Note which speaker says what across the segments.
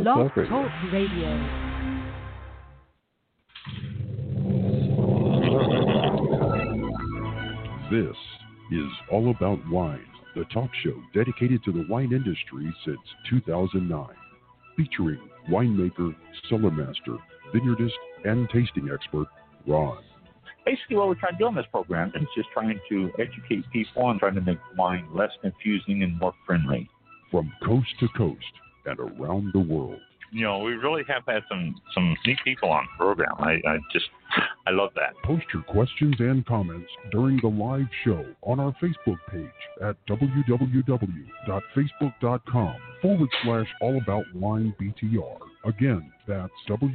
Speaker 1: Blog
Speaker 2: Blog
Speaker 1: Talk
Speaker 2: Talk
Speaker 1: Radio.
Speaker 3: This is All About Wine, the talk show dedicated to the wine industry since 2009, featuring winemaker, cellar master, vineyardist, and tasting expert, Ron.
Speaker 4: Basically, what we're trying to do on this program is just trying to educate people and trying to make wine less confusing and more friendly.
Speaker 3: From coast to coast and around the world.
Speaker 4: You know, we really have had some neat people on the program. I love that.
Speaker 3: Post your questions and comments during the live show on our Facebook page at www.facebook.com/allaboutwinebtr. Again, that's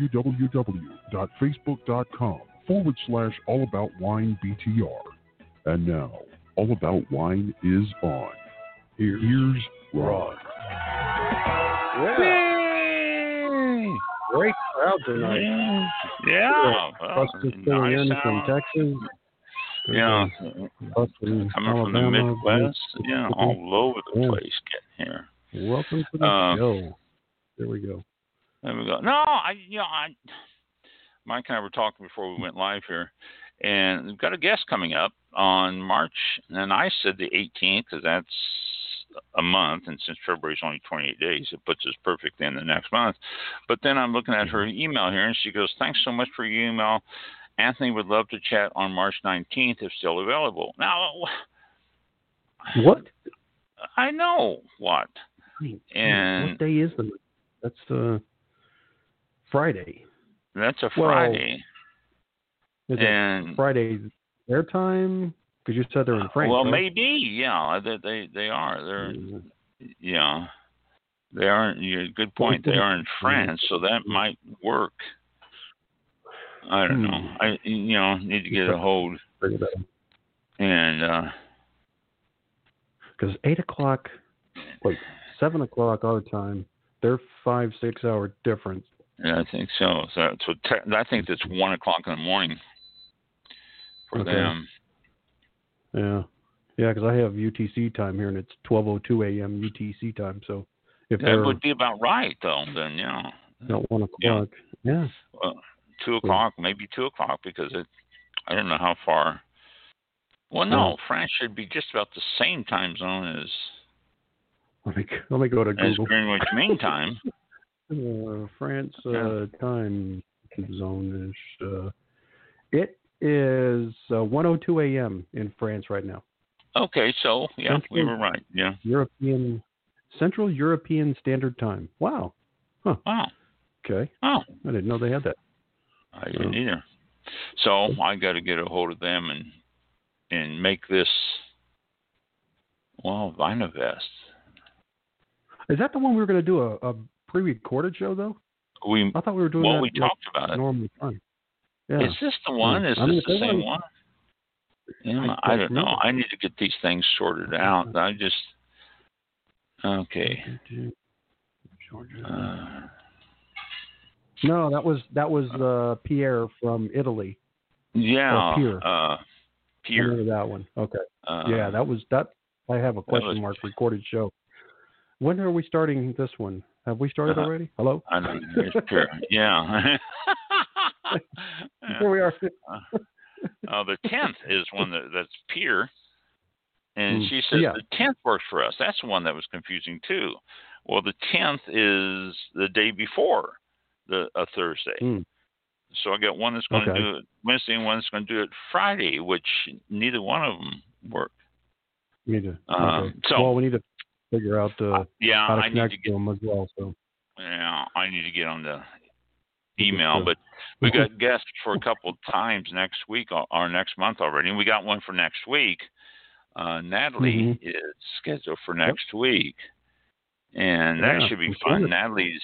Speaker 3: www.facebook.com/allaboutwinebtr. And now, All About Wine is on. Here's Ron.
Speaker 2: Yeah. Great crowd tonight.
Speaker 4: Yeah.
Speaker 2: Buster's coming in from Texas.
Speaker 4: Yeah.
Speaker 2: Coming
Speaker 4: from the Midwest. Yeah, all over the place getting here.
Speaker 2: Welcome to the show. There we go.
Speaker 4: There we go. No, Mike and I were talking before we went live here, and we've got a guest coming up on March, and I said the 18th because that's a month, and since February's only 28 days, it puts us perfect in the next month. But then I'm looking at her email here, and she goes, "Thanks so much for your email. Anthony would love to chat on March 19th if still available." Now,
Speaker 2: what?
Speaker 4: I know what. And
Speaker 2: what day is the? That's Friday.
Speaker 4: That's a Friday.
Speaker 2: Is it Friday their time? Because you said they're in France.
Speaker 4: Well,
Speaker 2: right?
Speaker 4: maybe, yeah. They are. Yeah. They are. Good point. They are in France, so that might work. I don't know. I need to get a hold. And
Speaker 2: because 7 o'clock our time, they're 5-6 hour difference.
Speaker 4: Yeah, I think so. So I think that's 1 o'clock in the morning for them.
Speaker 2: Yeah, because I have UTC time here, and it's 12:02 a.m. UTC time. So if
Speaker 4: that would be about right, though. Then
Speaker 2: at 1 o'clock. Yeah.
Speaker 4: 2 o'clock, maybe 2 o'clock, because I don't know how far. Well, no, France should be just about the same time zone as.
Speaker 2: Let me go to Google.
Speaker 4: As Greenwich Mean Time.
Speaker 2: France time zone is it is 1:02 a.m. in France right now.
Speaker 4: Okay, so we were right. Yeah.
Speaker 2: Central European Standard Time. Wow. Huh.
Speaker 4: Wow.
Speaker 2: Okay.
Speaker 4: Oh.
Speaker 2: I didn't know they had that.
Speaker 4: I didn't either. So I got to get a hold of them and make this Vinavest.
Speaker 2: Is that the one we were going to do a pre-recorded show though? I thought we were doing that.
Speaker 4: Well, we talked about it.
Speaker 2: Normal time. Yeah.
Speaker 4: Is this the one? Is this the same one? Yeah, I don't know. I need to get these things sorted out. Okay.
Speaker 2: No, that was Pierre from Italy.
Speaker 4: Yeah.
Speaker 2: Pierre.
Speaker 4: Pierre.
Speaker 2: I remember that one. Okay. That was that. I have a question mark recorded show. When are we starting this one? Have we started already? Hello?
Speaker 4: I don't know. It's Pierre. Yeah.
Speaker 2: Here we are.
Speaker 4: The 10th is one that's Pierre. And she says the 10th works for us. That's the one that was confusing too. Well, the 10th is the day before a Thursday. So I got one that's going to do it Wednesday and one that's going to do it Friday, which neither one of them work.
Speaker 2: Neither.
Speaker 4: So
Speaker 2: we need to figure out how to connect to them as well. So
Speaker 4: I need to get on the email, but we got guests for a couple of times next week or next month already, and we got one for next week. Natalie is scheduled for next week, and that should be fun. Sure. Natalie's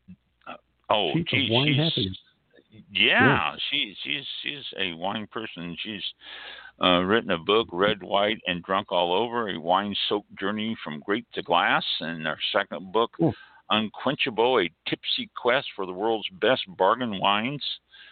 Speaker 4: she's a wine person. She's written a book, Red, White, and Drunk All Over, a wine-soaked journey from grape to glass, and her second book, Unquenchable, a tipsy quest for the world's best bargain wines.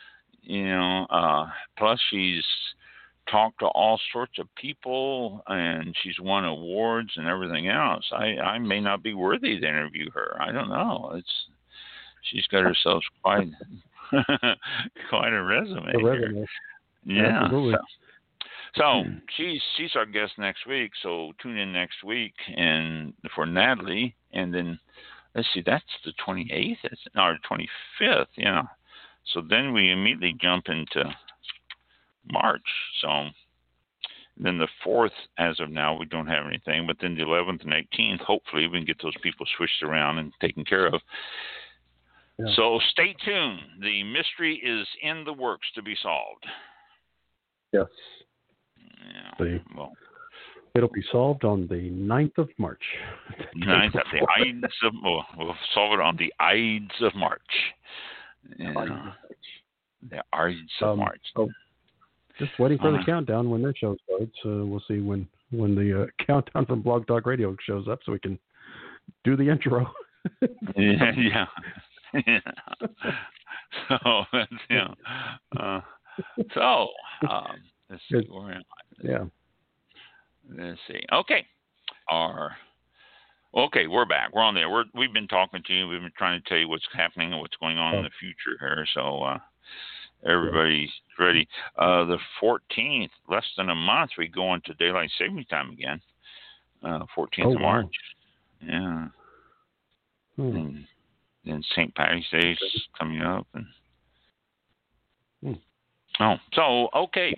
Speaker 4: Plus she's talked to all sorts of people, and she's won awards and everything else. I may not be worthy to interview her. I don't know. She's got herself quite quite a resume. Here. Yeah.
Speaker 2: Absolutely.
Speaker 4: So she's our guest next week. So tune in next week and for Natalie, and then let's see, that's the 28th, or 25th. Yeah. So then we immediately jump into March. So then the 4th, as of now, we don't have anything. But then the 11th and 18th, hopefully we can get those people switched around and taken care of. Yeah. So stay tuned. The mystery is in the works to be solved.
Speaker 2: Yes.
Speaker 4: Yeah. Well,
Speaker 2: it'll be solved on the 9th of March.
Speaker 4: 9th of the Ides of we'll solve it on the Ides of March. Yeah. The Ides of March.
Speaker 2: Oh, just waiting for the countdown when their show starts. We'll see when the countdown from Blog Talk Radio shows up, so we can do the intro.
Speaker 4: Yeah. So that's let's see where am I?
Speaker 2: Yeah.
Speaker 4: Let's see. Okay. Okay, we're back. We're on there. We've been talking to you. We've been trying to tell you what's happening and what's going on in the future here. So everybody's ready. The 14th, less than a month, we go into daylight saving time again. 14th of March. Yeah. And then St. Patty's Day is coming up. And so okay.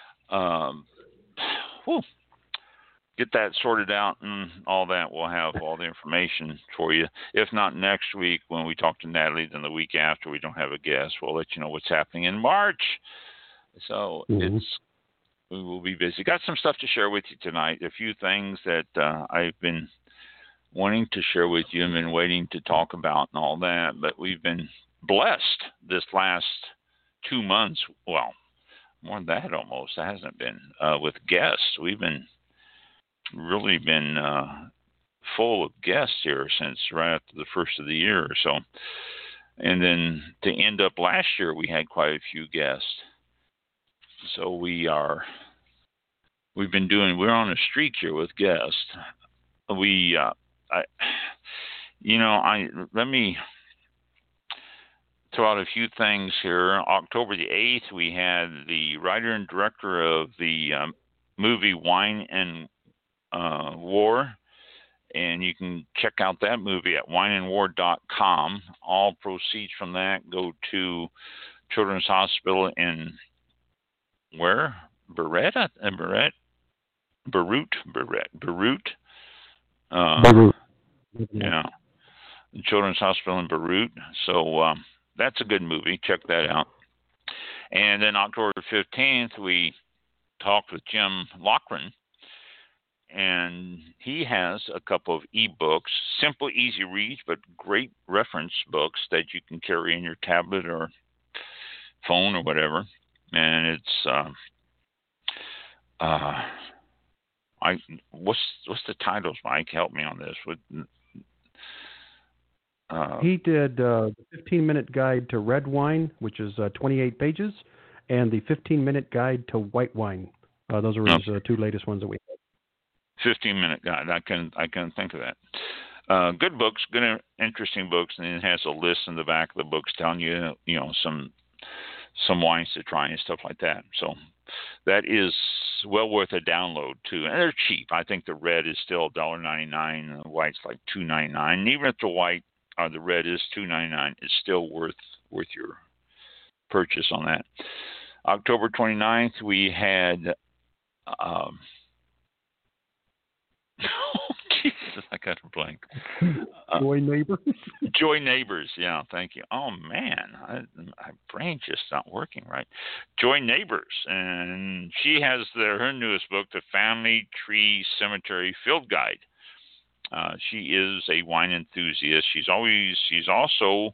Speaker 4: Get that sorted out and all that. We'll have all the information for you. If not next week when we talk to Natalie, then the week after we don't have a guest. We'll let you know what's happening in March. So we will be busy. Got some stuff to share with you tonight. A few things that I've been wanting to share with you and been waiting to talk about and all that. But we've been blessed this last 2 months. Well, more than that almost. It hasn't been with guests. We've really been full of guests here since right after the first of the year or so. And then to end up last year, we had quite a few guests. So we're on a streak here with guests. Let me throw out a few things here. October the 8th, we had the writer and director of the movie Wine and War, and you can check out that movie at wineandwar.com. All proceeds from that go to Children's Hospital in Beirut. Yeah, Children's Hospital in Beirut. So that's a good movie. Check that out. And then October 15th, we talked with Jim Loughran, and he has a couple of ebooks, simple, easy reads, but great reference books that you can carry in your tablet or phone or whatever. And it's what's the titles, Mike? Help me on this.
Speaker 2: He did the 15-minute guide to red wine, which is 28 pages, and the 15-minute guide to white wine. Those are his two latest ones that we have.
Speaker 4: 15-minute guide. I can think of that. Good books, good, interesting books, and it has a list in the back of the books telling you, some wines to try and stuff like that. So that is well worth a download too, and they're cheap. I think the red is still $1.99. The white's like $2.99. And even if the red is $2.99, it's still worth your purchase on that. October 29th, we had. Jesus, I got a blank.
Speaker 2: Joy Neighbors.
Speaker 4: Joy Neighbors, yeah, thank you. Oh man, my brain's just not working right. Joy Neighbors, and she has her newest book, The Family Tree Cemetery Field Guide. She is a wine enthusiast. She's also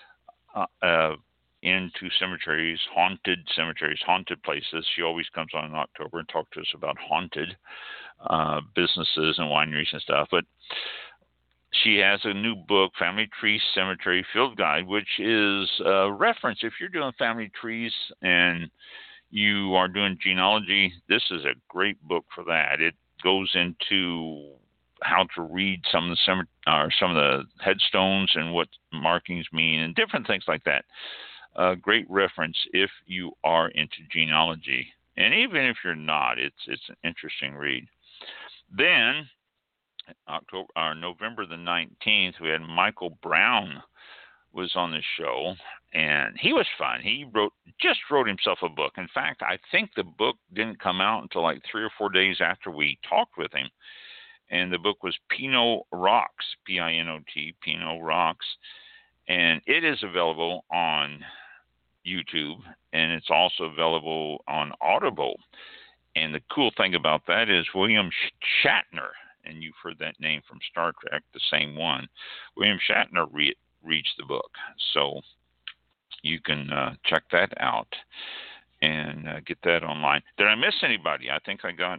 Speaker 4: into cemeteries, haunted places. She always comes on in October and talks to us about haunted businesses and wineries and stuff. But she has a new book, Family Tree Cemetery Field Guide, which is a reference. If you're doing family trees and you are doing genealogy, this is a great book for that. It goes into how to read some of the headstones and what markings mean and different things like that. A great reference if you are into genealogy, and even if you're not, it's an interesting read. Then November the 19th, we had Michael Brown was on the show, and he was fun. He just wrote himself a book. In fact, I think the book didn't come out until like 3 or 4 days after we talked with him. And the book was Pinot Rocks, P-I-N-O-T, Pinot Rocks. And it is available on YouTube, and it's also available on Audible. And the cool thing about that is William Shatner, and you've heard that name from Star Trek, the same one. William Shatner reads the book. So you can check that out and get that online. Did I miss anybody? I think I got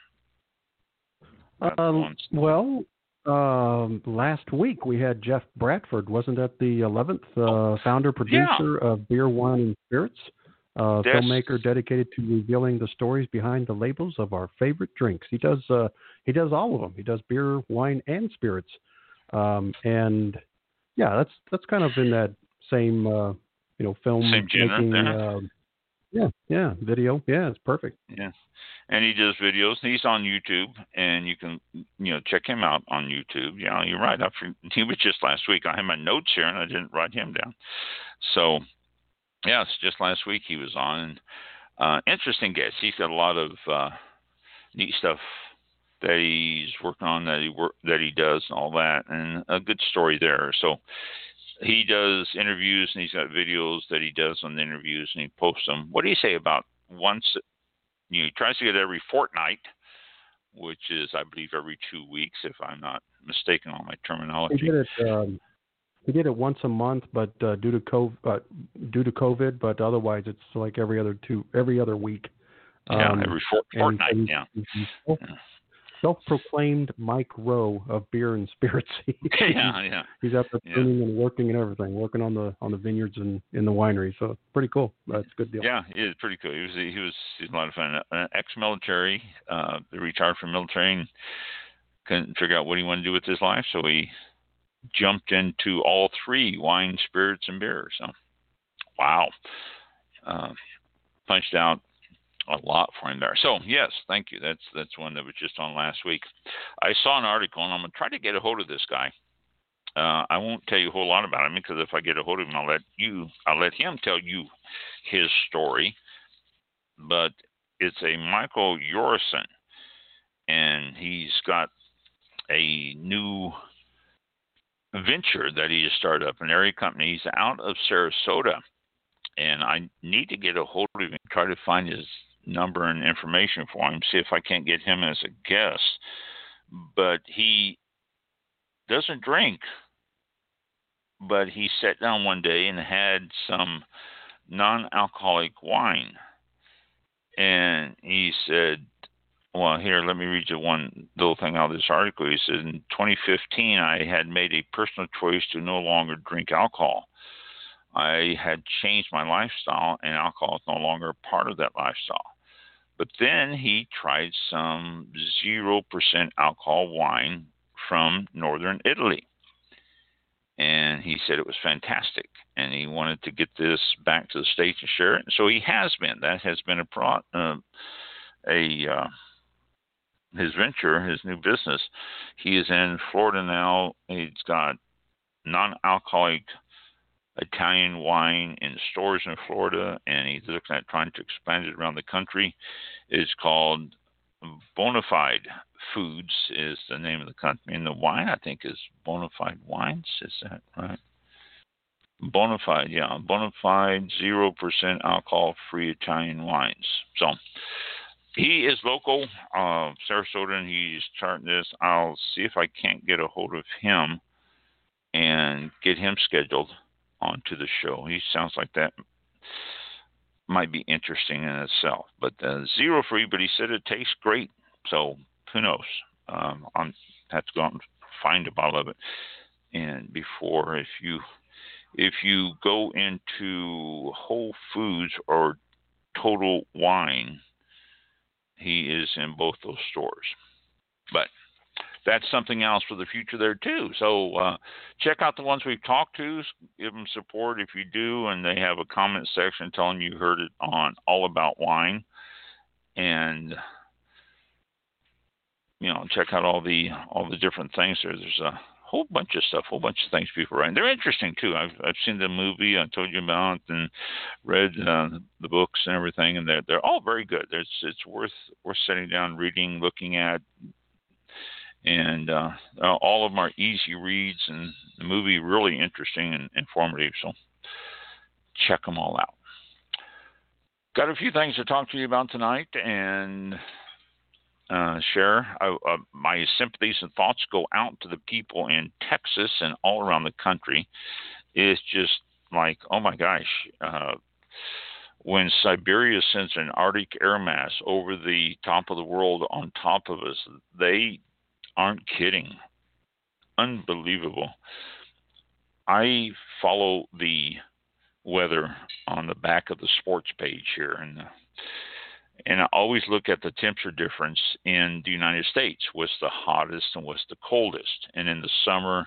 Speaker 2: last week we had Jeff Bradford. Wasn't that the 11th? Founder, producer of Beer, Wine, and Spirits. Filmmaker dedicated to revealing the stories behind the labels of our favorite drinks. He does all of them. He does beer, wine, and spirits. And yeah, that's kind of in that same film
Speaker 4: same genre,
Speaker 2: making. Video. Yeah, it's perfect.
Speaker 4: Yeah, and he does videos. He's on YouTube, and you can check him out on YouTube. Yeah, you're right. He was just last week. I have my notes here, and I didn't write him down. So. Yes, just last week he was on. Interesting guest. He's got a lot of neat stuff that he's working on, that he does, and all that, and a good story there. So he does interviews, and he's got videos that he does on the interviews, and he posts them. What do you say about once? He tries to get every fortnight, which is, I believe, every 2 weeks, if I'm not mistaken on my terminology.
Speaker 2: He did it once a month, but due to COVID, but otherwise it's like every other week.
Speaker 4: Every fortnight.
Speaker 2: He's self-proclaimed Mike Rowe of Beer and Spirits. He's out there pruning and working on the vineyards and in the winery. So pretty cool. That's a good deal.
Speaker 4: Yeah, it is pretty cool. He's a lot of fun. Ex-military, retired from military, and couldn't figure out what he wanted to do with his life, so he jumped into all three: wine, spirits, and beer. So, wow, punched out a lot for him there. So, yes, thank you. That's one that was just on last week. I saw an article, and I'm gonna try to get a hold of this guy. I won't tell you a whole lot about him, because if I get a hold of him, I'll let him tell you his story. But it's a Michael Yorison, and he's got a new venture that he just started up, an area company. He's out of Sarasota, and I need to get a hold of him, try to find his number and information for him, see if I can't get him as a guest. But he doesn't drink, but he sat down one day and had some non-alcoholic wine, and he said, well, here, let me read you one little thing out of this article. He said, in 2015, I had made a personal choice to no longer drink alcohol. I had changed my lifestyle, and alcohol is no longer part of that lifestyle. But then he tried some 0% alcohol wine from northern Italy, and he said it was fantastic, and he wanted to get this back to the States and share it. And so he has been. That has been his venture, his new business. He is in Florida now. He's got non-alcoholic Italian wine in stores in Florida, and he's looking at trying to expand it around the country. It's called Bonafide Foods is the name of the company, and the wine, I think, is Bonafide Wines. Is that right? Bonafide, yeah. Bonafide 0% alcohol-free Italian wines. So he is local, Sarasota, and he's starting this. I'll see if I can't get a hold of him and get him scheduled onto the show. He sounds like that might be interesting in itself. But zero free, but he said it tastes great. So who knows? I'll have to go out and find a bottle of it. And before, if you go into Whole Foods or Total Wine, he is in both those stores. But that's something else for the future there too. So check out the ones we've talked to. Give them support if you do, and they have a comment section telling you heard it on All About Wine, and check out all the different things there. There's a whole bunch of stuff, whole bunch of things people write. They're interesting too. I've seen the movie I told you about and read the books and everything, and they're all very good. It's worth sitting down, reading, looking at, and all of them are easy reads, and the movie really interesting and informative. So check them all out. Got a few things to talk to you about tonight, and share. My sympathies and thoughts go out to the people in Texas and all around the country. It's just like, oh my gosh, when Siberia sends an Arctic air mass over the top of the world on top of us, they aren't kidding. Unbelievable. I follow the weather on the back of the sports page here, and I always look at the temperature difference in the United States. What's the hottest and what's the coldest? And in the summer,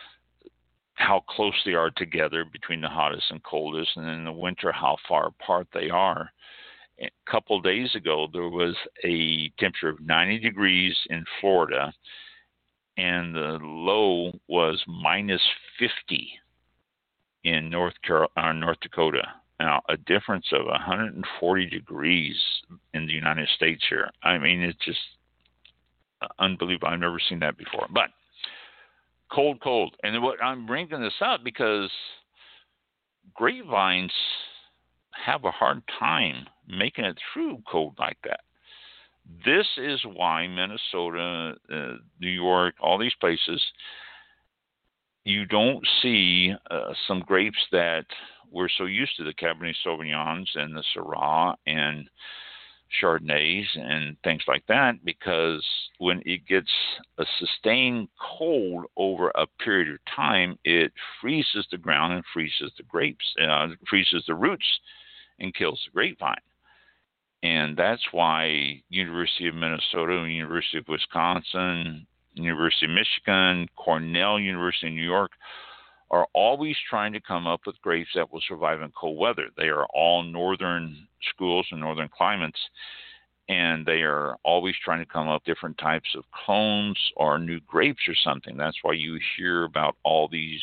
Speaker 4: how close they are together between the hottest and coldest. And in the winter, how far apart they are. A couple of days ago, there was a temperature of 90 degrees in Florida, and the low was minus 50 in North Dakota. Now, a difference of 140 degrees in the United States here. I mean, it's just unbelievable. I've never seen that before. But cold. And what I'm bringing this up because grapevines have a hard time making it through cold like that. This is why Minnesota, New York, all these places, you don't see some grapes that we're so used to, the Cabernet Sauvignons and the Syrah and Chardonnays and things like that, because when it gets a sustained cold over a period of time, it freezes the ground and freezes the grapes, freezes the roots and kills the grapevine. And that's why University of Minnesota, University of Wisconsin, University of Michigan, Cornell University in New York are always trying to come up with grapes that will survive in cold weather. They are all northern schools and northern climates, and they are always trying to come up with different types of clones or new grapes or something. That's why you hear about all these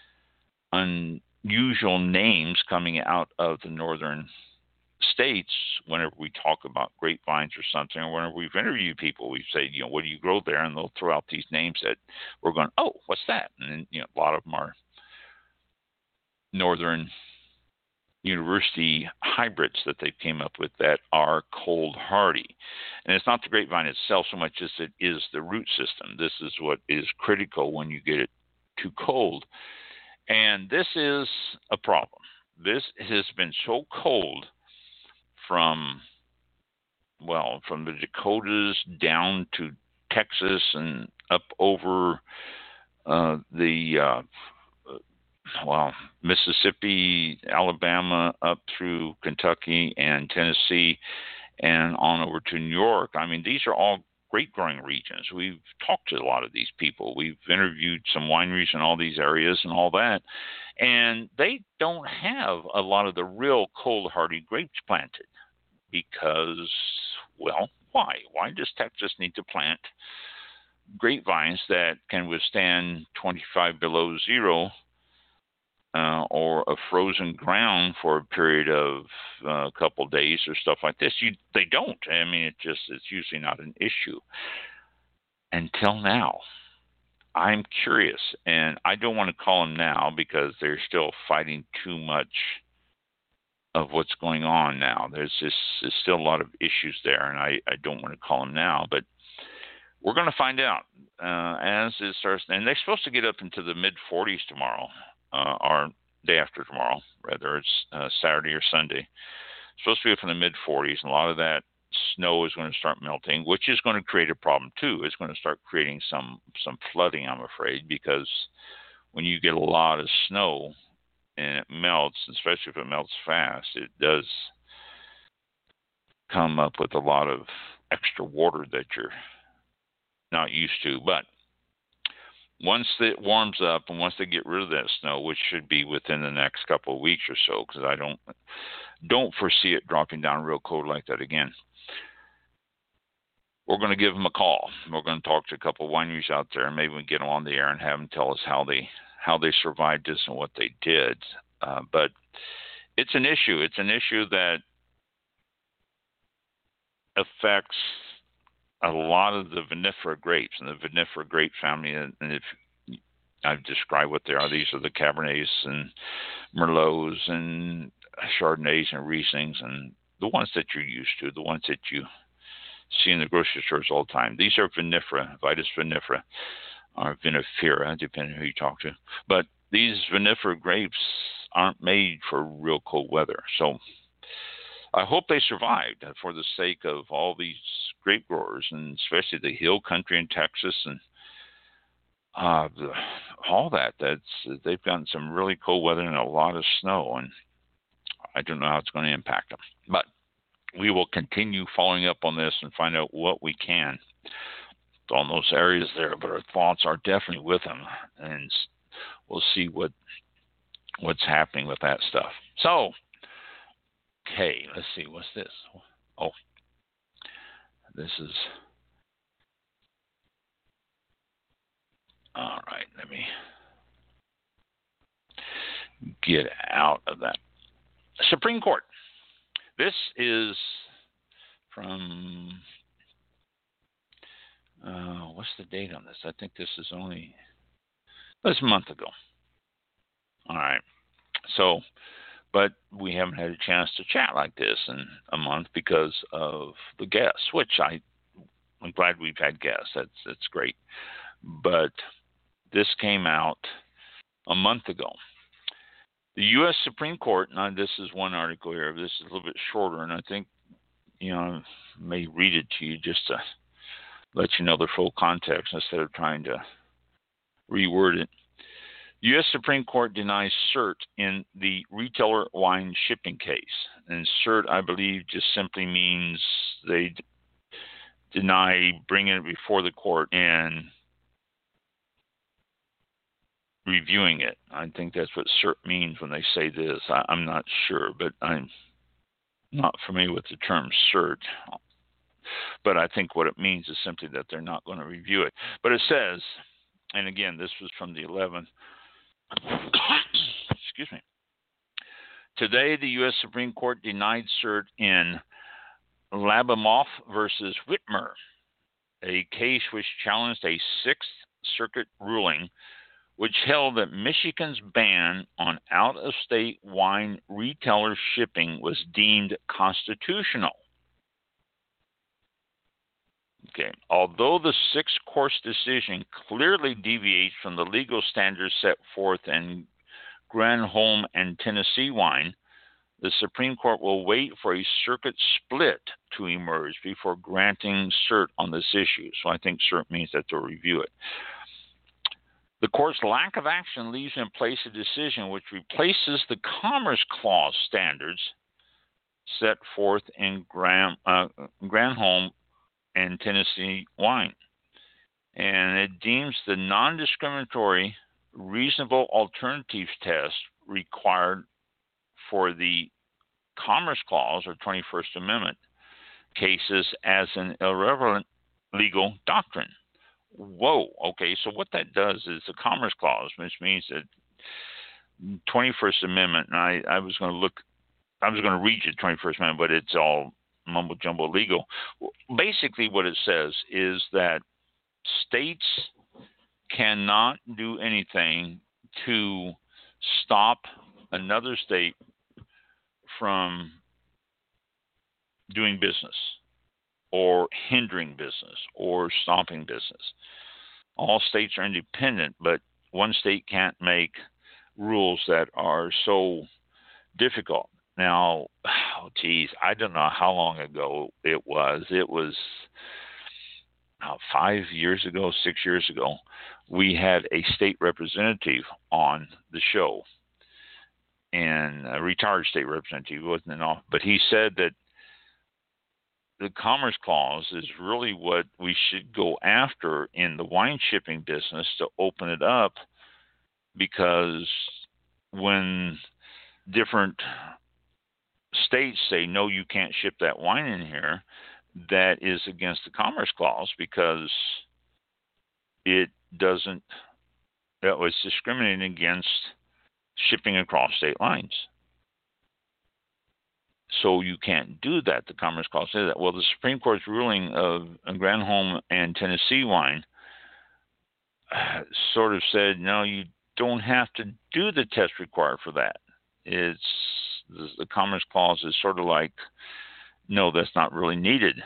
Speaker 4: unusual names coming out of the northern states whenever we talk about grapevines or something, or whenever we've interviewed people, we say, what do you grow there? And they'll throw out these names that we're going, oh, what's that? And then, a lot of them are northern university hybrids that they came up with that are cold hardy. And it's not the grapevine itself so much as it is the root system. This is what is critical when you get it too cold. And this is a problem. This has been so cold from the Dakotas down to Texas and up over Mississippi, Alabama, up through Kentucky and Tennessee, and on over to New York. I mean, these are all grape growing regions. We've talked to a lot of these people. We've interviewed some wineries in all these areas and all that, and they don't have a lot of the real cold hardy grapes planted because, why? Why does Texas need to plant grapevines that can withstand 25 below zero or a frozen ground for a period of a couple of days or stuff like this? They don't. I mean, it's usually not an issue. Until now, I'm curious, and I don't want to call them now because they're still fighting too much of what's going on now. There's still a lot of issues there, and I don't want to call them now, but we're going to find out as it starts. And they're supposed to get up into the mid-40s tomorrow, or day after tomorrow, rather. It's Saturday or Sunday. It's supposed to be up in the mid-40s, and a lot of that snow is going to start melting, which is going to create a problem too. It's going to start creating some flooding, I'm afraid, because when you get a lot of snow and it melts, especially if it melts fast, it does come up with a lot of extra water that you're not used to. But once it warms up and once they get rid of that snow, which should be within the next couple of weeks or so, because I don't foresee it dropping down real cold like that again, we're going to give them a call. We're going to talk to a couple of wineries out there, and maybe we can get them on the air and have them tell us how they survived this and what they did. But it's an issue. It's an issue that affects a lot of the vinifera grapes and the vinifera grape family. And if I've described what they are, these are the Cabernets and Merlots and Chardonnays and Rieslings and the ones that you're used to, the ones that you see in the grocery stores all the time. These are vinifera, Vitis vinifera, or vinifera, depending on who you talk to. But these vinifera grapes aren't made for real cold weather. So I hope they survived for the sake of all these grape growers, and especially the hill country in Texas and all that. They've gotten some really cold weather and a lot of snow, and I don't know how it's going to impact them. But we will continue following up on this and find out what we can on those areas there. But our thoughts are definitely with them, and we'll see what's happening with that stuff. So, okay, let's see. What's this? Oh, this is... All right, let me get out of that. Supreme Court. This is from, what's the date on this? I think this is a month ago. All right. So, but we haven't had a chance to chat like this in a month because of the guests, which I'm glad we've had guests. That's great. But this came out a month ago. The U.S. Supreme Court, now this is one article here, this is a little bit shorter, and I think, I may read it to you just to let you know the full context instead of trying to reword it. U.S. Supreme Court denies cert in the retailer wine shipping case. And cert, I believe, just simply means they deny bringing it before the court and reviewing it. I think that's what cert means when they say this. I'm not sure, but I'm not familiar with the term cert. But I think what it means is simply that they're not going to review it. But it says, and again, this was from the 11th. Excuse me. Today, the U.S. Supreme Court denied cert in Labamoff versus Whitmer, a case which challenged a Sixth Circuit ruling which held that Michigan's ban on out-of-state wine retailer shipping was deemed constitutional. Okay. Although the six-course decision clearly deviates from the legal standards set forth in Granholm and Tennessee wine, the Supreme Court will wait for a circuit split to emerge before granting cert on this issue. So I think cert means that they'll review it. The court's lack of action leaves in place a decision which replaces the Commerce Clause standards set forth in Granholm and Tennessee wine. And it deems the non-discriminatory reasonable alternatives test required for the Commerce Clause or 21st Amendment cases as an irrelevant legal doctrine. Whoa, okay, so what that does is the Commerce Clause, which means that 21st Amendment, and I was going to read you the 21st Amendment, but it's all mumbo-jumbo legal. Basically what it says is that states cannot do anything to stop another state from doing business or hindering business or stopping business. All states are independent, but one state can't make rules that are so difficult. Now, I don't know how long ago it was. It was 5 years ago, 6 years ago. We had a state representative on the show, and a retired state representative, wasn't enough, but he said that the Commerce Clause is really what we should go after in the wine shipping business to open it up, because when different states say, no, you can't ship that wine in here, that is against the Commerce Clause, because it doesn't, that was discriminating against shipping across state lines. So you can't do that. The Commerce Clause says that. Well, the Supreme Court's ruling of Granholm and Tennessee wine sort of said, no, you don't have to do the test required for that. It's the Commerce Clause is sort of like, no, that's not really needed.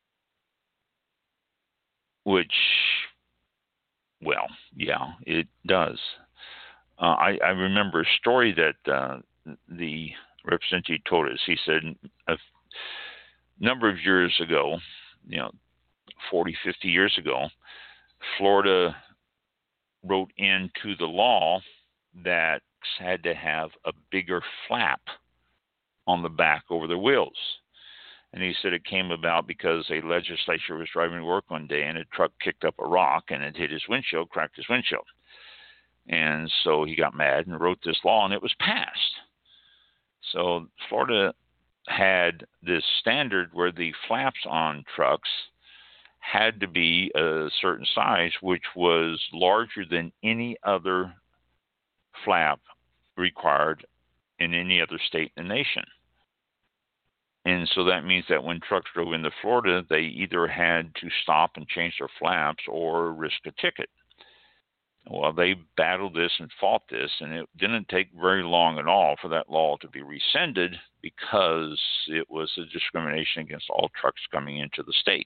Speaker 4: Which, well, yeah, it does. I remember a story that the representative told us. He said a number of years ago, 40, 50 years ago, Florida wrote into the law that had to have a bigger flap on the back over their wheels. And he said it came about because a legislature was driving to work one day and a truck kicked up a rock and it hit his windshield, cracked his windshield. And so he got mad and wrote this law, and it was passed. So Florida had this standard where the flaps on trucks had to be a certain size, which was larger than any other flap required in any other state in the nation. And so that means that when trucks drove into Florida, they either had to stop and change their flaps or risk a ticket. Well, they battled this and fought this, and it didn't take very long at all for that law to be rescinded, because it was a discrimination against all trucks coming into the state.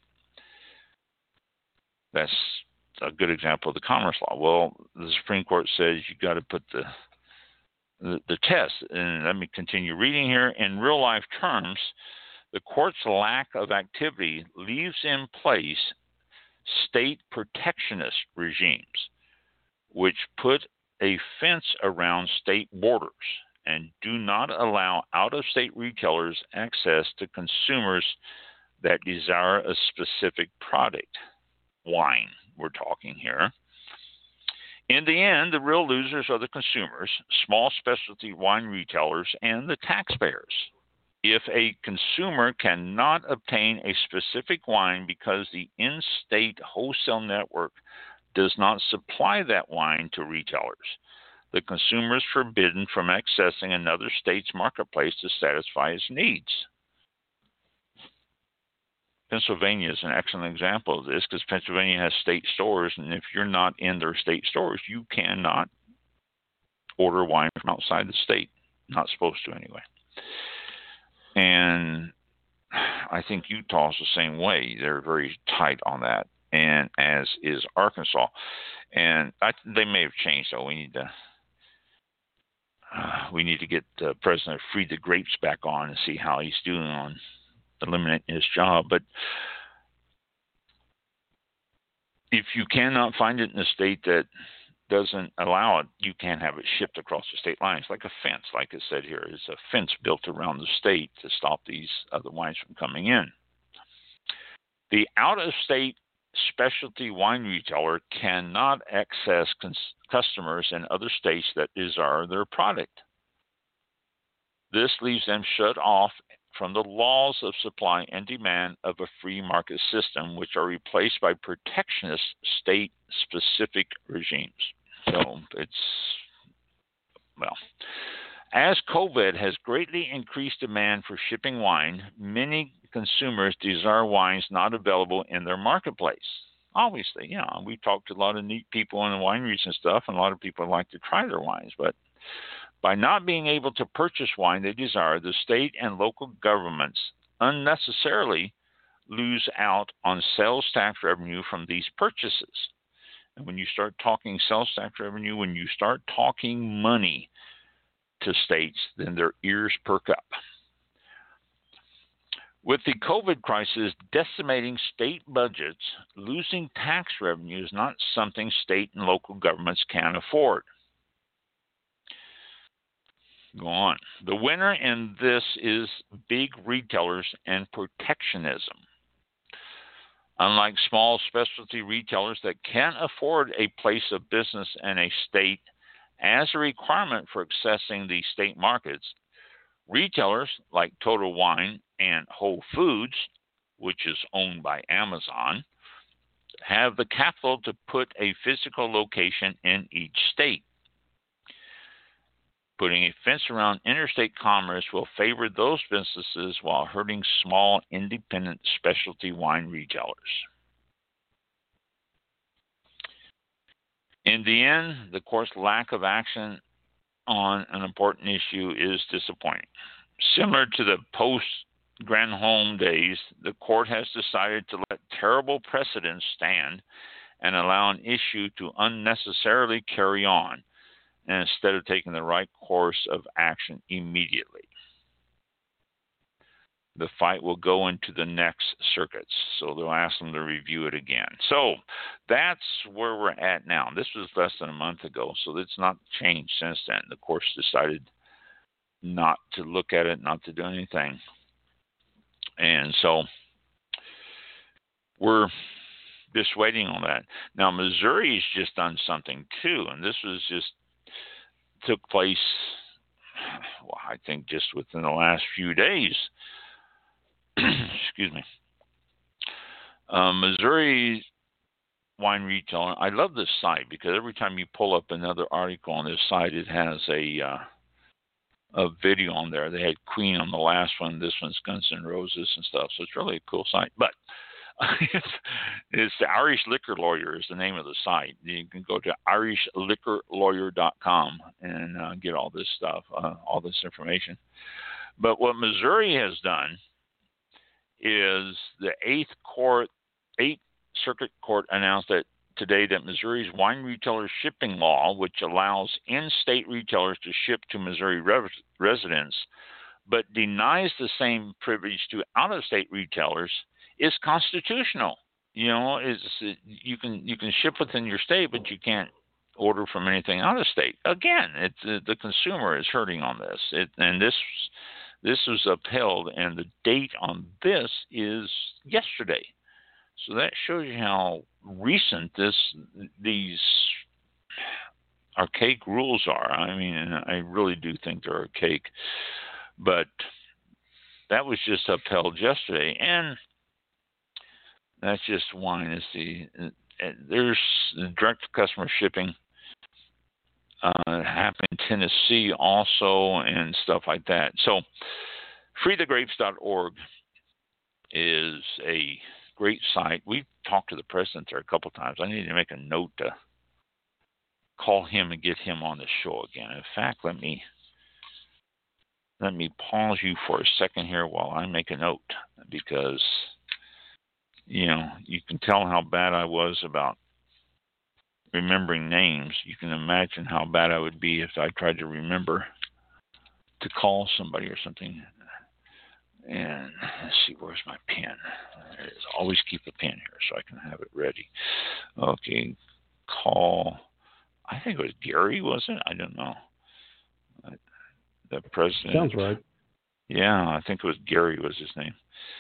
Speaker 4: That's a good example of the Commerce Law. Well, the Supreme Court says you got to put the test. And let me continue reading here. In real life terms, the court's lack of activity leaves in place state protectionist regimes, which put a fence around state borders and do not allow out-of-state retailers access to consumers that desire a specific product. Wine, we're talking here. In the end, the real losers are the consumers, small specialty wine retailers, and the taxpayers. If a consumer cannot obtain a specific wine because the in-state wholesale network does not supply that wine to retailers, the consumer is forbidden from accessing another state's marketplace to satisfy its needs. Pennsylvania is an excellent example of this, because Pennsylvania has state stores, and if you're not in their state stores, you cannot order wine from outside the state. Not supposed to, anyway. And I think Utah's the same way. They're very tight on that, and as is Arkansas. And they may have changed, though. We need to get President Freed the Grapes back on and see how he's doing on eliminating his job. But if you cannot find it in a state that doesn't allow it, you can't have it shipped across the state lines, like a fence, like it said here. It's a fence built around the state to stop these other wines from coming in. The out-of-state specialty wine retailer cannot access customers in other states that desire their product. This leaves them shut off from the laws of supply and demand of a free market system, which are replaced by protectionist state-specific regimes. So as COVID has greatly increased demand for shipping wine, many consumers desire wines not available in their marketplace. Obviously, we talked to a lot of neat people in the wineries and stuff, and a lot of people like to try their wines, but by not being able to purchase wine they desire, the state and local governments unnecessarily lose out on sales tax revenue from these purchases. And when you start talking sales tax revenue, when you start talking money to states, then their ears perk up. With the COVID crisis decimating state budgets, losing tax revenue is not something state and local governments can afford. Go on. The winner in this is big retailers and protectionism. Unlike small specialty retailers that can afford a place of business in a state as a requirement for accessing the state markets, retailers like Total Wine and Whole Foods, which is owned by Amazon, have the capital to put a physical location in each state. Putting a fence around interstate commerce will favor those businesses while hurting small, independent specialty wine retailers. In the end, the court's lack of action on an important issue is disappointing. Similar to the post-Granholm days, the court has decided to let terrible precedents stand and allow an issue to unnecessarily carry on, instead of taking the right course of action immediately. The fight will go into the next circuits, so they'll ask them to review it again. So that's where we're at now. This was less than a month ago, so it's not changed since then. The courts decided not to look at it, not to do anything. And so we're just waiting on that. Now, Missouri's just done something too, and this was just took place, well, I think just within the last few days. Excuse me. Missouri Wine Retailer. I love this site because every time you pull up another article on this site, it has a video on there. They had Queen on the last one. This one's Guns N' Roses and stuff. So it's really a cool site. But it's the Irish Liquor Lawyer is the name of the site. You can go to irishliquorlawyer.com and get all this stuff, all this information. But what Missouri has done is the Eighth Circuit Court announced that today that Missouri's wine retailer shipping law, which allows in-state retailers to ship to Missouri residents, but denies the same privilege to out-of-state retailers, is constitutional. You know, you can ship within your state, but you can't order from anything out of state. Again, the consumer is hurting on this, and this was upheld, and the date on this is yesterday. So that shows you how recent these archaic rules are. I mean, and I really do think they're archaic, but that was just upheld yesterday, and that's just wine. There's direct customer shipping happening in Tennessee also and stuff like that. So freethegrapes.org is a great site. We've talked to the president there a couple times. I need to make a note to call him and get him on the show again. In fact, let me pause you for a second here while I make a note, because you know, you can tell how bad I was about remembering names. You can imagine how bad I would be if I tried to remember to call somebody or something. And let's see, where's my pen? There it is. Always keep a pen here so I can have it ready. Okay, call. I think it was Gary, was it? I don't know. The president.
Speaker 2: Sounds right.
Speaker 4: Yeah, I think it was Gary was his name.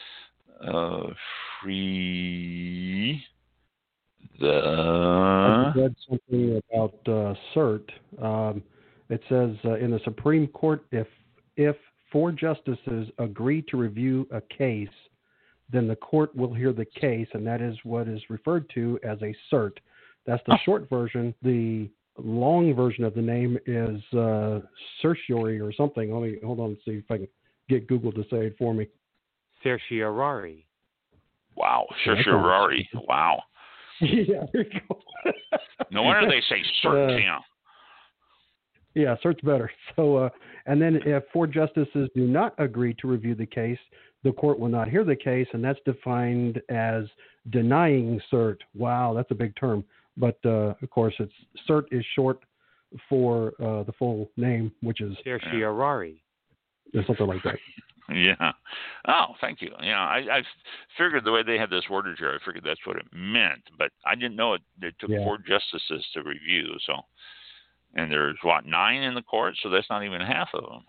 Speaker 4: Free the.
Speaker 2: I just read something about cert. It says in the Supreme Court, if 4 justices agree to review a case, then the court will hear the case, and that is what is referred to as a cert. That's the short version. The long version of the name is certiorari or something. Hold on and see if I can get Google to say it for me.
Speaker 1: Certiorari.
Speaker 4: Wow, certiorari. Wow.
Speaker 2: Yeah, there you go.
Speaker 4: No wonder they say cert.
Speaker 2: Yeah, cert's better. So, and then if 4 justices do not agree to review the case, the court will not hear the case, and that's defined as denying cert. Wow, that's a big term. But, of course, cert is short for the full name, which is
Speaker 1: certiorari.
Speaker 2: Something like that.
Speaker 4: Yeah. Oh, thank you. Yeah, I figured the way they had this worded here, I figured that's what it meant, but I didn't know it took 4 justices to review. So, and there's 9 in the court, so that's not even half of them.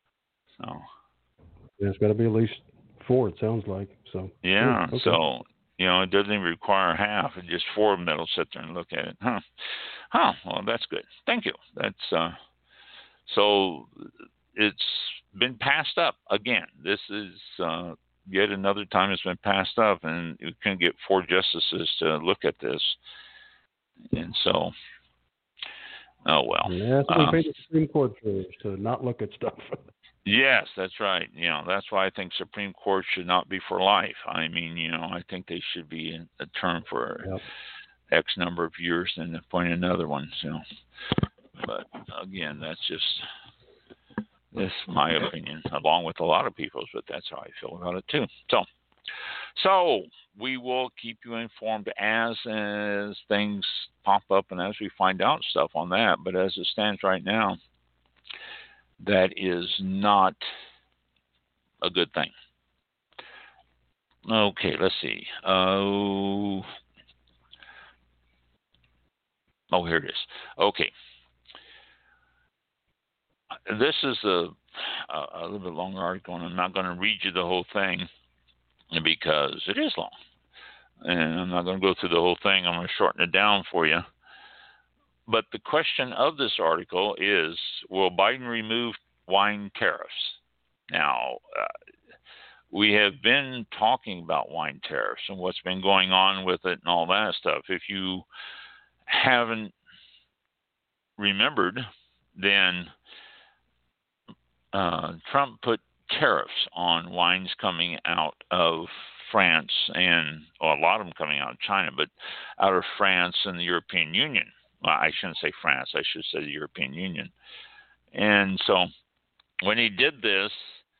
Speaker 4: So,
Speaker 2: yeah, it's got to be at least 4. It sounds like so.
Speaker 4: Yeah. Okay. So It doesn't even require half. It's just 4 of them that'll sit there and look at it. Huh. Well, that's good. Thank you. That's so it's been passed up again. This is yet another time it's been passed up, and we couldn't get 4 justices to look at this. And so, oh well.
Speaker 2: Yeah, so we paid the Supreme Court to not look at stuff.
Speaker 4: Yes, that's right. That's why I think Supreme Court should not be for life. I mean, I think they should be a term for X number of years and appoint another one. So, but again, that's my opinion, along with a lot of people's. But that's how I feel about it too. So we will keep you informed as things pop up and as we find out stuff on that. But as it stands right now, that is not a good thing. Okay, let's see. Oh, here it is. Okay. This is a little bit longer article, and I'm not going to read you the whole thing because it is long. And I'm not going to go through the whole thing. I'm going to shorten it down for you. But the question of this article is, will Biden remove wine tariffs? Now, we have been talking about wine tariffs and what's been going on with it and all that stuff. If you haven't remembered, then Trump put tariffs on wines coming out of France and a lot of them coming out of China, but out of France and the European Union. Well, I shouldn't say France. I should say the European Union. And so when he did this,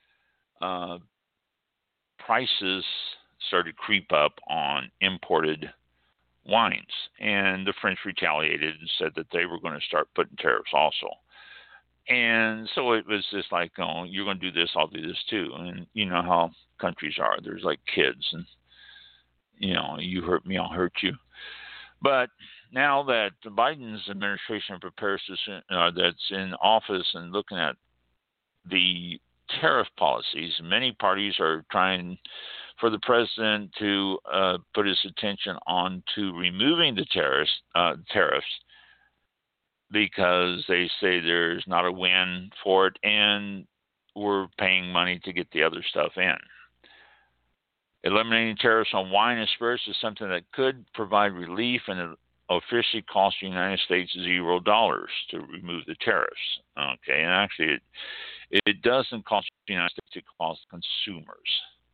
Speaker 4: prices started to creep up on imported wines. And the French retaliated and said that they were going to start putting tariffs also. And so it was just like, oh, you're going to do this, I'll do this too. And you know how countries are. There's like kids and, you hurt me, I'll hurt you. But now that Biden's administration prepares to, that's in office and looking at the tariff policies, many parties are trying for the president to put his attention on to removing the tariffs because they say there's not a win for it and we're paying money to get the other stuff in. Eliminating tariffs on wine and spirits is something that could provide relief and it officially cost the United States $0 to remove the tariffs. Okay, and actually it doesn't cost the United States, it costs consumers.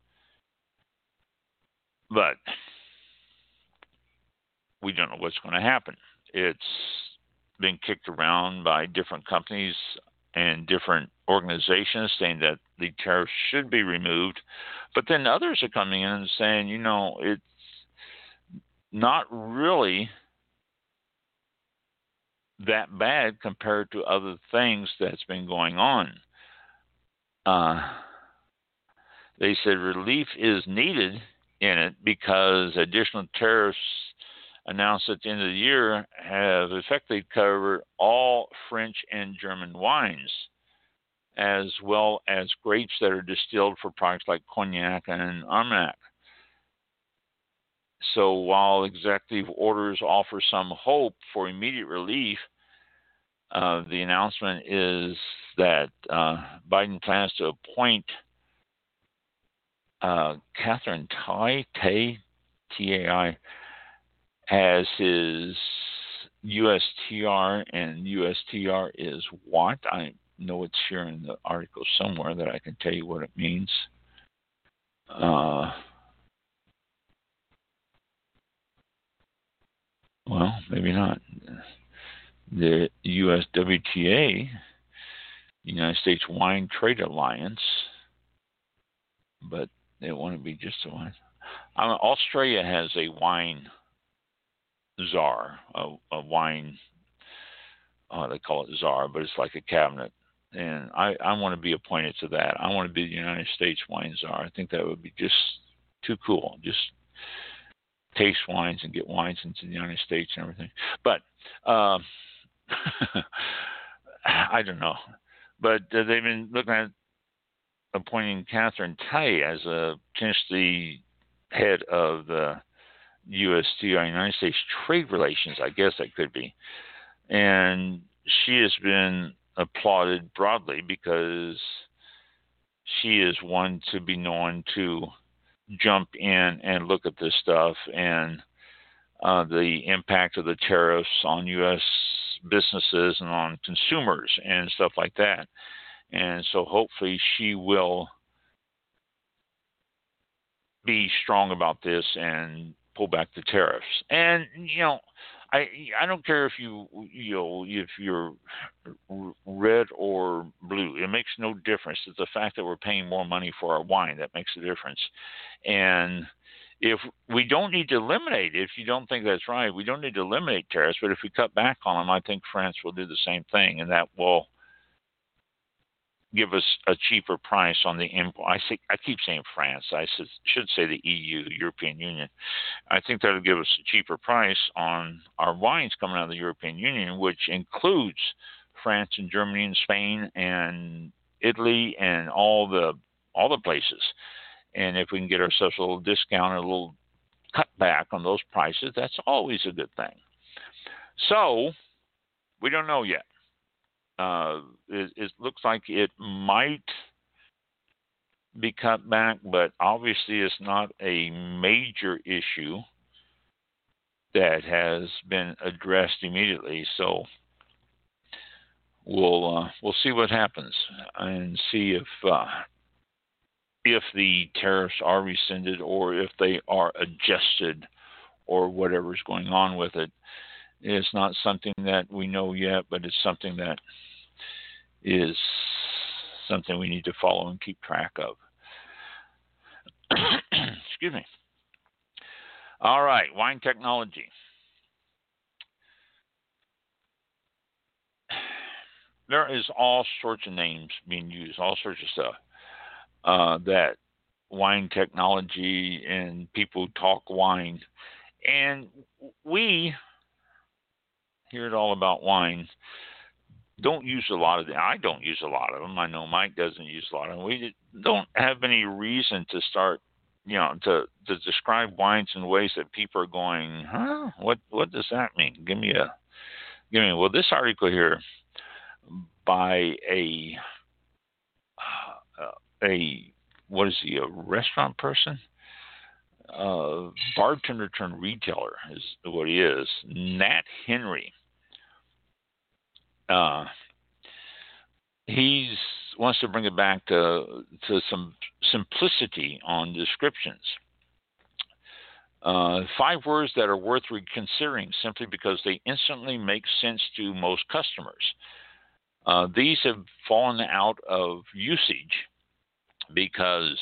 Speaker 4: But we don't know what's going to happen. It's been kicked around by different companies and different organizations saying that the tariffs should be removed. But then others are coming in and saying, it's not really that bad compared to other things that's been going on. They said relief is needed in it because additional tariffs announced at the end of the year have effectively covered all French and German wines, as well as grapes that are distilled for products like cognac and Armagnac. So while executive orders offer some hope for immediate relief, the announcement is that Biden plans to appoint Catherine Tai, T-A-I, as his USTR, and USTR is what? I know it's here in the article somewhere that I can tell you what it means. Well, maybe not. The USWTA, United States Wine Trade Alliance, but they want to be just a wine. Australia has a wine czar, a wine, they call it czar, but it's like a cabinet. And I want to be appointed to that. I want to be the United States wine czar. I think that would be just too cool. Just taste wines and get wines into the United States and everything. But I don't know. But they've been looking at appointing Catherine Tai as a potentially head of the USTR, United States Trade Relations, I guess that could be. And she has been applauded broadly because she is one to be known to jump in and look at this stuff and the impact of the tariffs on U.S. businesses and on consumers and stuff like that. And so hopefully she will be strong about this and pull back the tariffs. And, I don't care if if you're red or blue. It makes no difference. It's the fact that we're paying more money for our wine that makes a difference. And if we don't need to eliminate, if you don't think that's right, we don't need to eliminate tariffs. But if we cut back on them, I think France will do the same thing, and that will give us a cheaper price on the import. I keep saying France. I should say the EU, the European Union. I think that'll give us a cheaper price on our wines coming out of the European Union, which includes France and Germany and Spain and Italy and all the places. And if we can get ourselves a little discount, a little cut back on those prices, that's always a good thing. So we don't know yet. It looks like it might be cut back, but obviously it's not a major issue that has been addressed immediately. So we'll see what happens and see if the tariffs are rescinded or if they are adjusted or whatever's going on with it. It's not something that we know yet, but it's something that is something we need to follow and keep track of. Excuse me. All right, wine technology. There is all sorts of names being used, all sorts of stuff that wine technology and people talk wine. And we hear it all about wine. Don't use a lot of them. I don't use a lot of them. I know Mike doesn't use a lot of them. We don't have any reason to start, to describe wines in ways that people are going, huh? What does that mean? Give me. Well, this article here by a what is he? A restaurant person? Bartender turned retailer is what he is. Nat Henry. He wants to bring it back to some simplicity on descriptions. 5 words that are worth reconsidering simply because they instantly make sense to most customers. These have fallen out of usage because,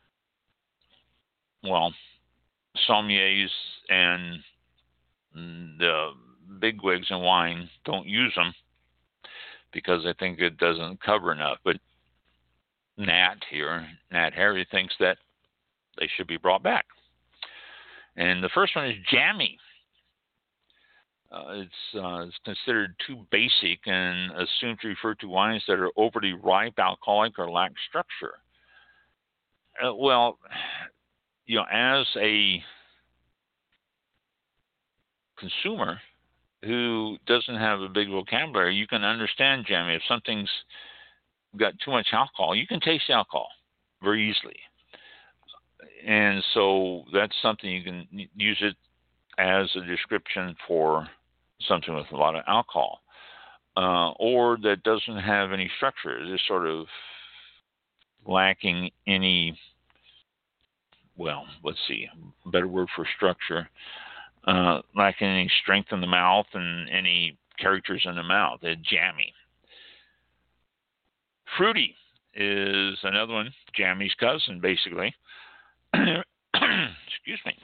Speaker 4: well, sommeliers and the bigwigs in wine don't use them because they think it doesn't cover enough. But Nat Harry thinks that they should be brought back. And the first one is jammy. It's considered too basic and assumed to refer to wines that are overly ripe, alcoholic, or lack structure. As a consumer who doesn't have a big vocabulary, you can understand jammy. If something's got too much alcohol, you can taste the alcohol very easily. And so that's something you can use it as a description for something with a lot of alcohol, or that doesn't have any structure. It's sort of lacking any, let's see, a better word for structure, lacking any strength in the mouth and any characters in the mouth. It's jammy. Fruity is another one, jammy's cousin, basically. Excuse me.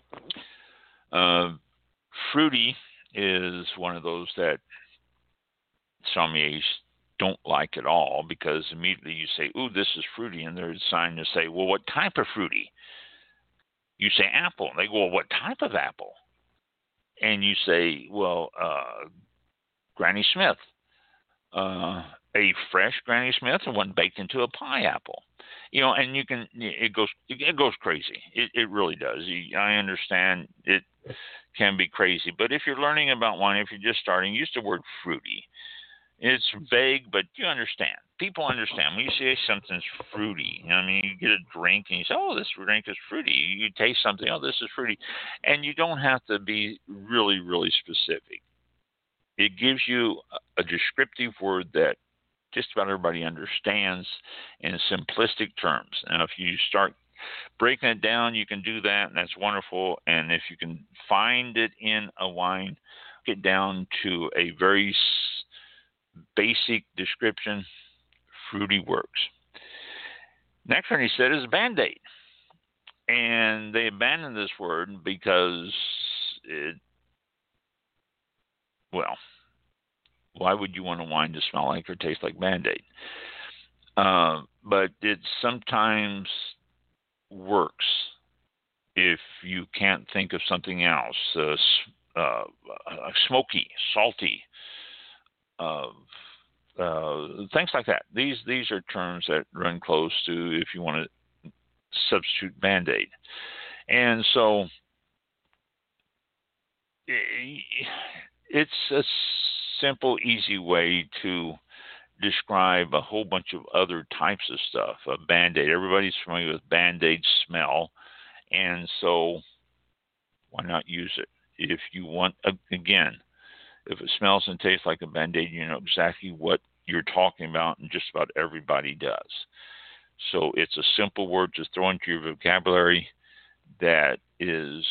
Speaker 4: Fruity is one of those that sommeliers don't like at all because immediately you say, ooh, this is fruity, and there's a sign to say, well, what type of fruity? You say apple. They go, well, what type of apple? And you say, well, Granny Smith. A fresh Granny Smith or one baked into a pie apple. and it goes crazy. It really does. I understand it can be crazy, but if you're learning about wine, if you're just starting, use the word fruity. It's vague, but you understand. People understand when you say something's fruity. I mean, you get a drink and you say, "Oh, this drink is fruity." You taste something, "Oh, this is fruity," and you don't have to be really, really specific. It gives you a descriptive word that just about everybody understands in simplistic terms. And if you start breaking it down, you can do that, and that's wonderful. And if you can find it in a wine, get down to a very basic description, fruity works. Next one he said is Band-Aid. And they abandoned this word because why would you want a wine to smell like or taste like Band-Aid? But it sometimes works if you can't think of something else. Smoky, salty, things like that. These are terms that run close to if you want to substitute Band-Aid. And so it's a simple, easy way to describe a whole bunch of other types of stuff. A Band-Aid, everybody's familiar with Band-Aid smell, and so why not use it? If you want, again, if it smells and tastes like a Band-Aid, you know exactly what you're talking about, and just about everybody does. So it's a simple word to throw into your vocabulary that is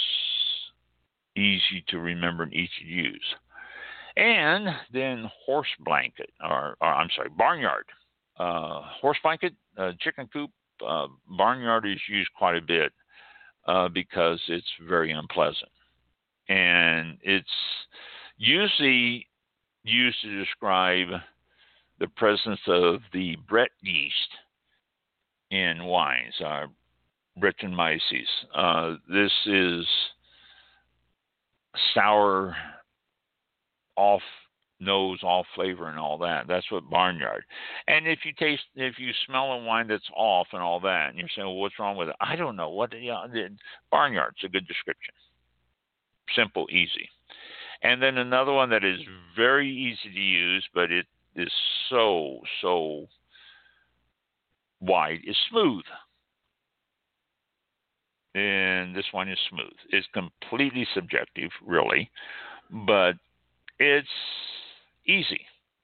Speaker 4: easy to remember and easy to use. And then horse blanket, barnyard. Horse blanket, chicken coop, barnyard is used quite a bit because it's very unpleasant. And it's usually used to describe the presence of the Brett yeast in wines, Brettanomyces. This is sour, off nose, off flavor, and all that. That's what barnyard. And if you smell a wine that's off and all that, and you're saying, "Well, what's wrong with it?" I don't know. Barnyard's a good description. Simple, easy. And then another one that is very easy to use, but it is so wide, is smooth. And this one is smooth. It's completely subjective, really, but it's easy.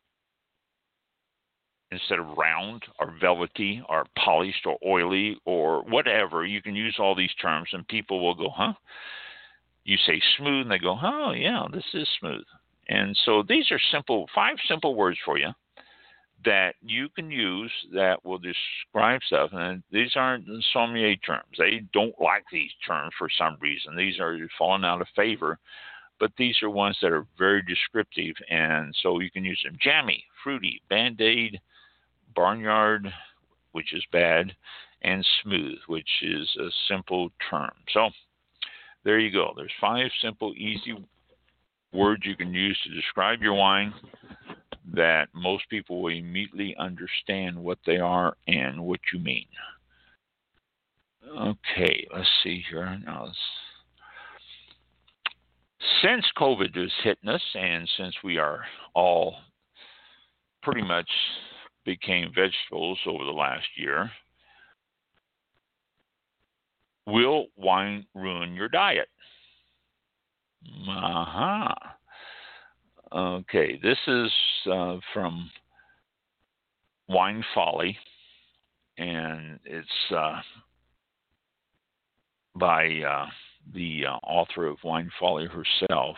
Speaker 4: Instead of round or velvety or polished or oily or whatever, you can use all these terms and people will go, "Huh?" You say smooth and they go, "Oh, yeah, this is smooth." And so these are 5 simple words for you that you can use that will describe stuff. And these aren't sommelier terms. They don't like these terms for some reason. These are falling out of favor. But these are ones that are very descriptive, and so you can use them. Jammy, fruity, Band-Aid, barnyard, which is bad, and smooth, which is a simple term. So there you go. There's 5 simple, easy words you can use to describe your wine that most people will immediately understand what they are and what you mean. Okay, let's see here. Now, since COVID is hitting us, and since we are all pretty much became vegetables over the last year, will wine ruin your diet? Okay, this is from Wine Folly, and it's by the author of Wine Folly herself,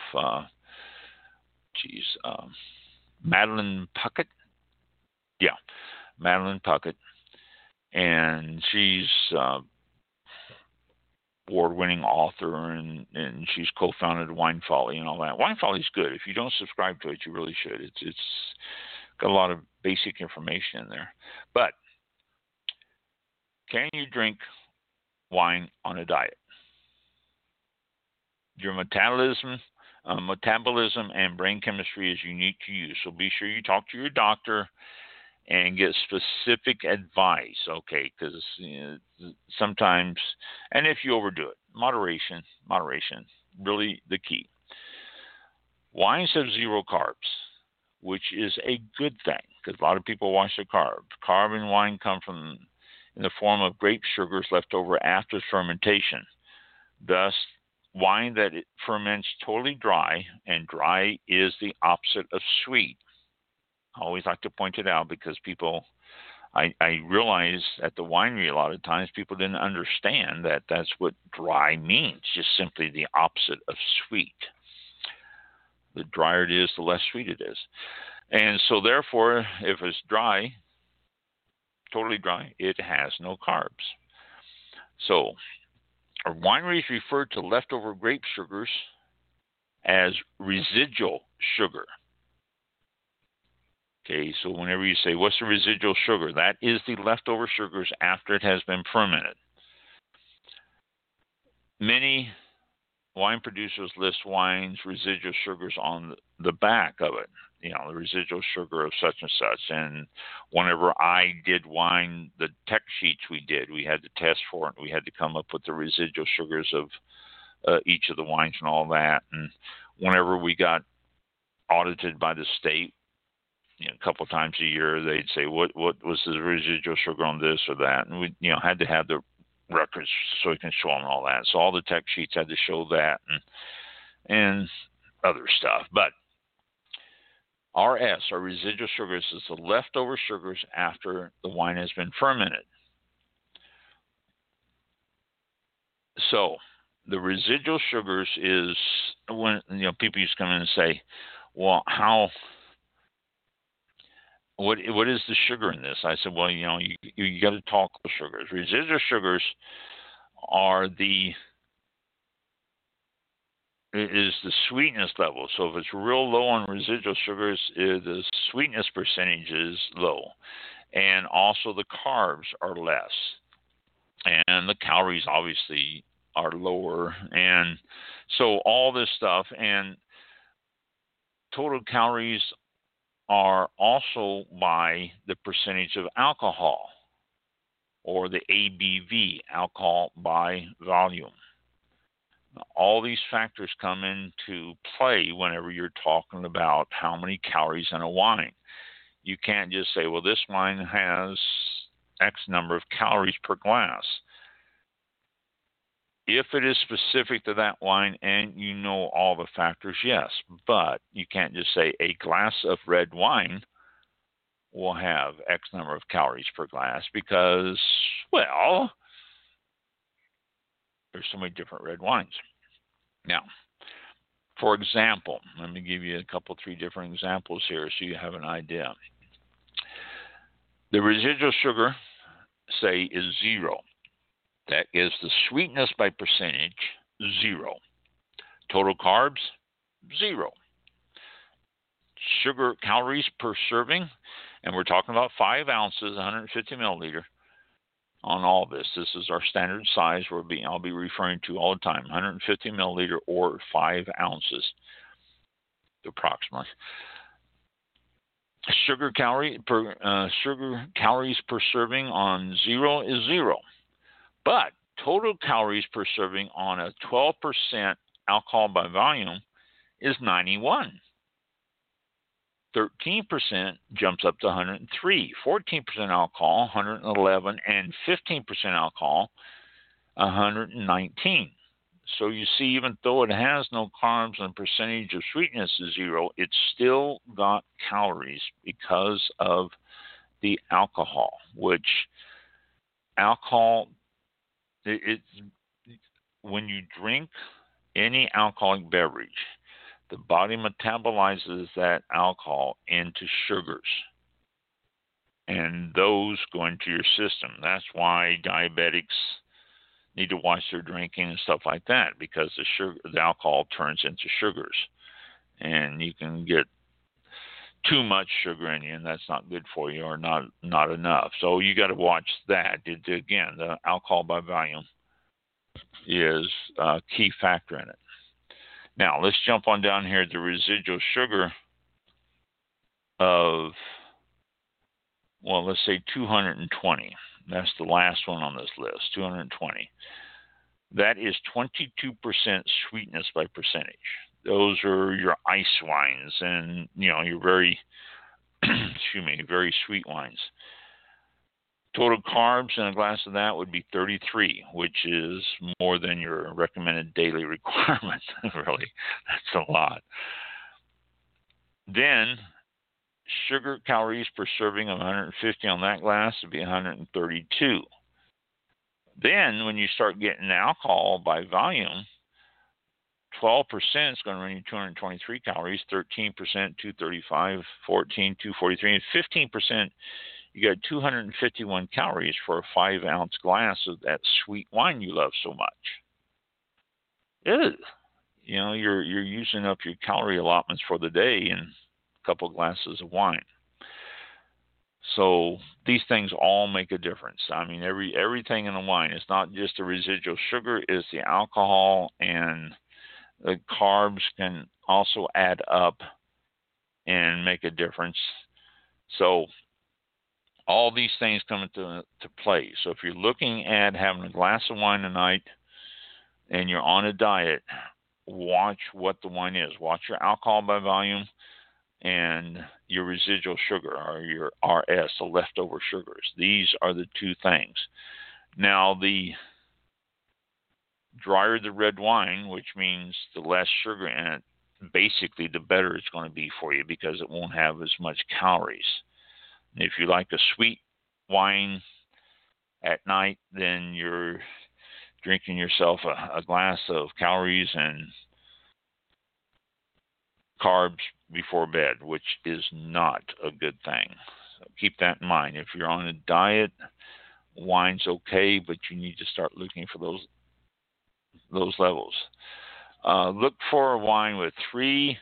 Speaker 4: Madeline Puckett. Yeah, Madeline Puckett. And she's award-winning author, and she's co-founded Wine Folly and all that. Wine Folly is good. If you don't subscribe to it, you really should. It's got a lot of basic information in there. But can you drink wine on a diet? Your metabolism and brain chemistry is unique to you. So be sure you talk to your doctor and get specific advice, okay? Because sometimes, and if you overdo it, moderation, really the key. Wines have 0 carbs, which is a good thing because a lot of people watch their carbs. Carb in wine come from in the form of grape sugars left over after fermentation. Thus, wine that it ferments totally dry, and dry is the opposite of sweet. I always like to point it out because people, I realize at the winery a lot of times people didn't understand that that's what dry means, just simply the opposite of sweet. The drier it is, the less sweet it is. And so therefore, if it's dry, totally dry, it has no carbs. So our wineries refer to leftover grape sugars as residual sugar. Okay, so whenever you say, what's the residual sugar? That is the leftover sugars after it has been fermented. Many wine producers list wine's residual sugars on the back of it. You know, the residual sugar of such and such. And whenever I did wine, the tech sheets we did, we had to test for it. We had to come up with the residual sugars of each of the wines and all that. And whenever we got audited by the state, you know, a couple times a year, they'd say, what was the residual sugar on this or that? And we, had to have the records so we can show them all that. So all the tech sheets had to show that and other stuff. But RS, or residual sugars, is the leftover sugars after the wine has been fermented. So the residual sugars is when people used to come in and say, well, what is the sugar in this? I said, well, you got to talk with sugars. Residual sugars are is the sweetness level. So if it's real low on residual sugars, the sweetness percentage is low. And also the carbs are less. And the calories obviously are lower. And so all this stuff, and total calories are also by the percentage of alcohol, or the ABV, alcohol by volume. All these factors come into play whenever you're talking about how many calories in a wine. You can't just say, well, this wine has X number of calories per glass. If it is specific to that wine and you know all the factors, yes. But you can't just say a glass of red wine will have X number of calories per glass because, well, there's so many different red wines. Now, for example, let me give you a couple, 3 different examples here so you have an idea. The residual sugar, say, is 0. That is the sweetness by percentage, 0. Total carbs, 0. Sugar calories per serving, and we're talking about 5 ounces, 150 milliliter on all this. This is our standard size I'll be referring to all the time, 150 milliliter or 5 ounces approximately. Sugar calories per serving on 0 is 0. But total calories per serving on a 12% alcohol by volume is 91. 13% jumps up to 103. 14% alcohol, 111, and 15% alcohol, 119. So you see, even though it has no carbs and percentage of sweetness is 0, it's still got calories because of the alcohol, which alcohol, when you drink any alcoholic beverage, the body metabolizes that alcohol into sugars, and those go into your system. That's why diabetics need to watch their drinking and stuff like that, because the alcohol turns into sugars, and you can get too much sugar in you, and that's not good for you, or not enough. So you got to watch that. Again, the alcohol by volume is a key factor in it. Now, let's jump on down here to the residual sugar of well, let's say 220. That's the last one on this list, 220. That is 22% sweetness by percentage. Those are your ice wines and, your very, very sweet wines. Total carbs in a glass of that would be 33, which is more than your recommended daily requirement. Really, that's a lot. Then, sugar calories per serving of 150 on that glass would be 132. Then, when you start getting alcohol by volume, 12% is going to run you 223 calories, 13%, 235, 14, 243, and 15%, you got 251 calories for a 5-ounce glass of that sweet wine you love so much. Ew. You're using up your calorie allotments for the day in a couple of glasses of wine. So these things all make a difference. I mean, everything in the wine. It's not just the residual sugar, it's the alcohol, and the carbs can also add up and make a difference. So all these things come into play. So if you're looking at having a glass of wine a night and you're on a diet, watch what the wine is. Watch your alcohol by volume and your residual sugar, or your RS, the leftover sugars. These are the two things. Now, the drier the red wine, which means the less sugar in it, basically the better it's going to be for you because it won't have as much calories. And if you like a sweet wine at night, then you're drinking yourself a glass of calories and carbs before bed, which is not a good thing. So keep that in mind. If you're on a diet, wine's okay, but you need to start looking for those levels. Look for a wine with 3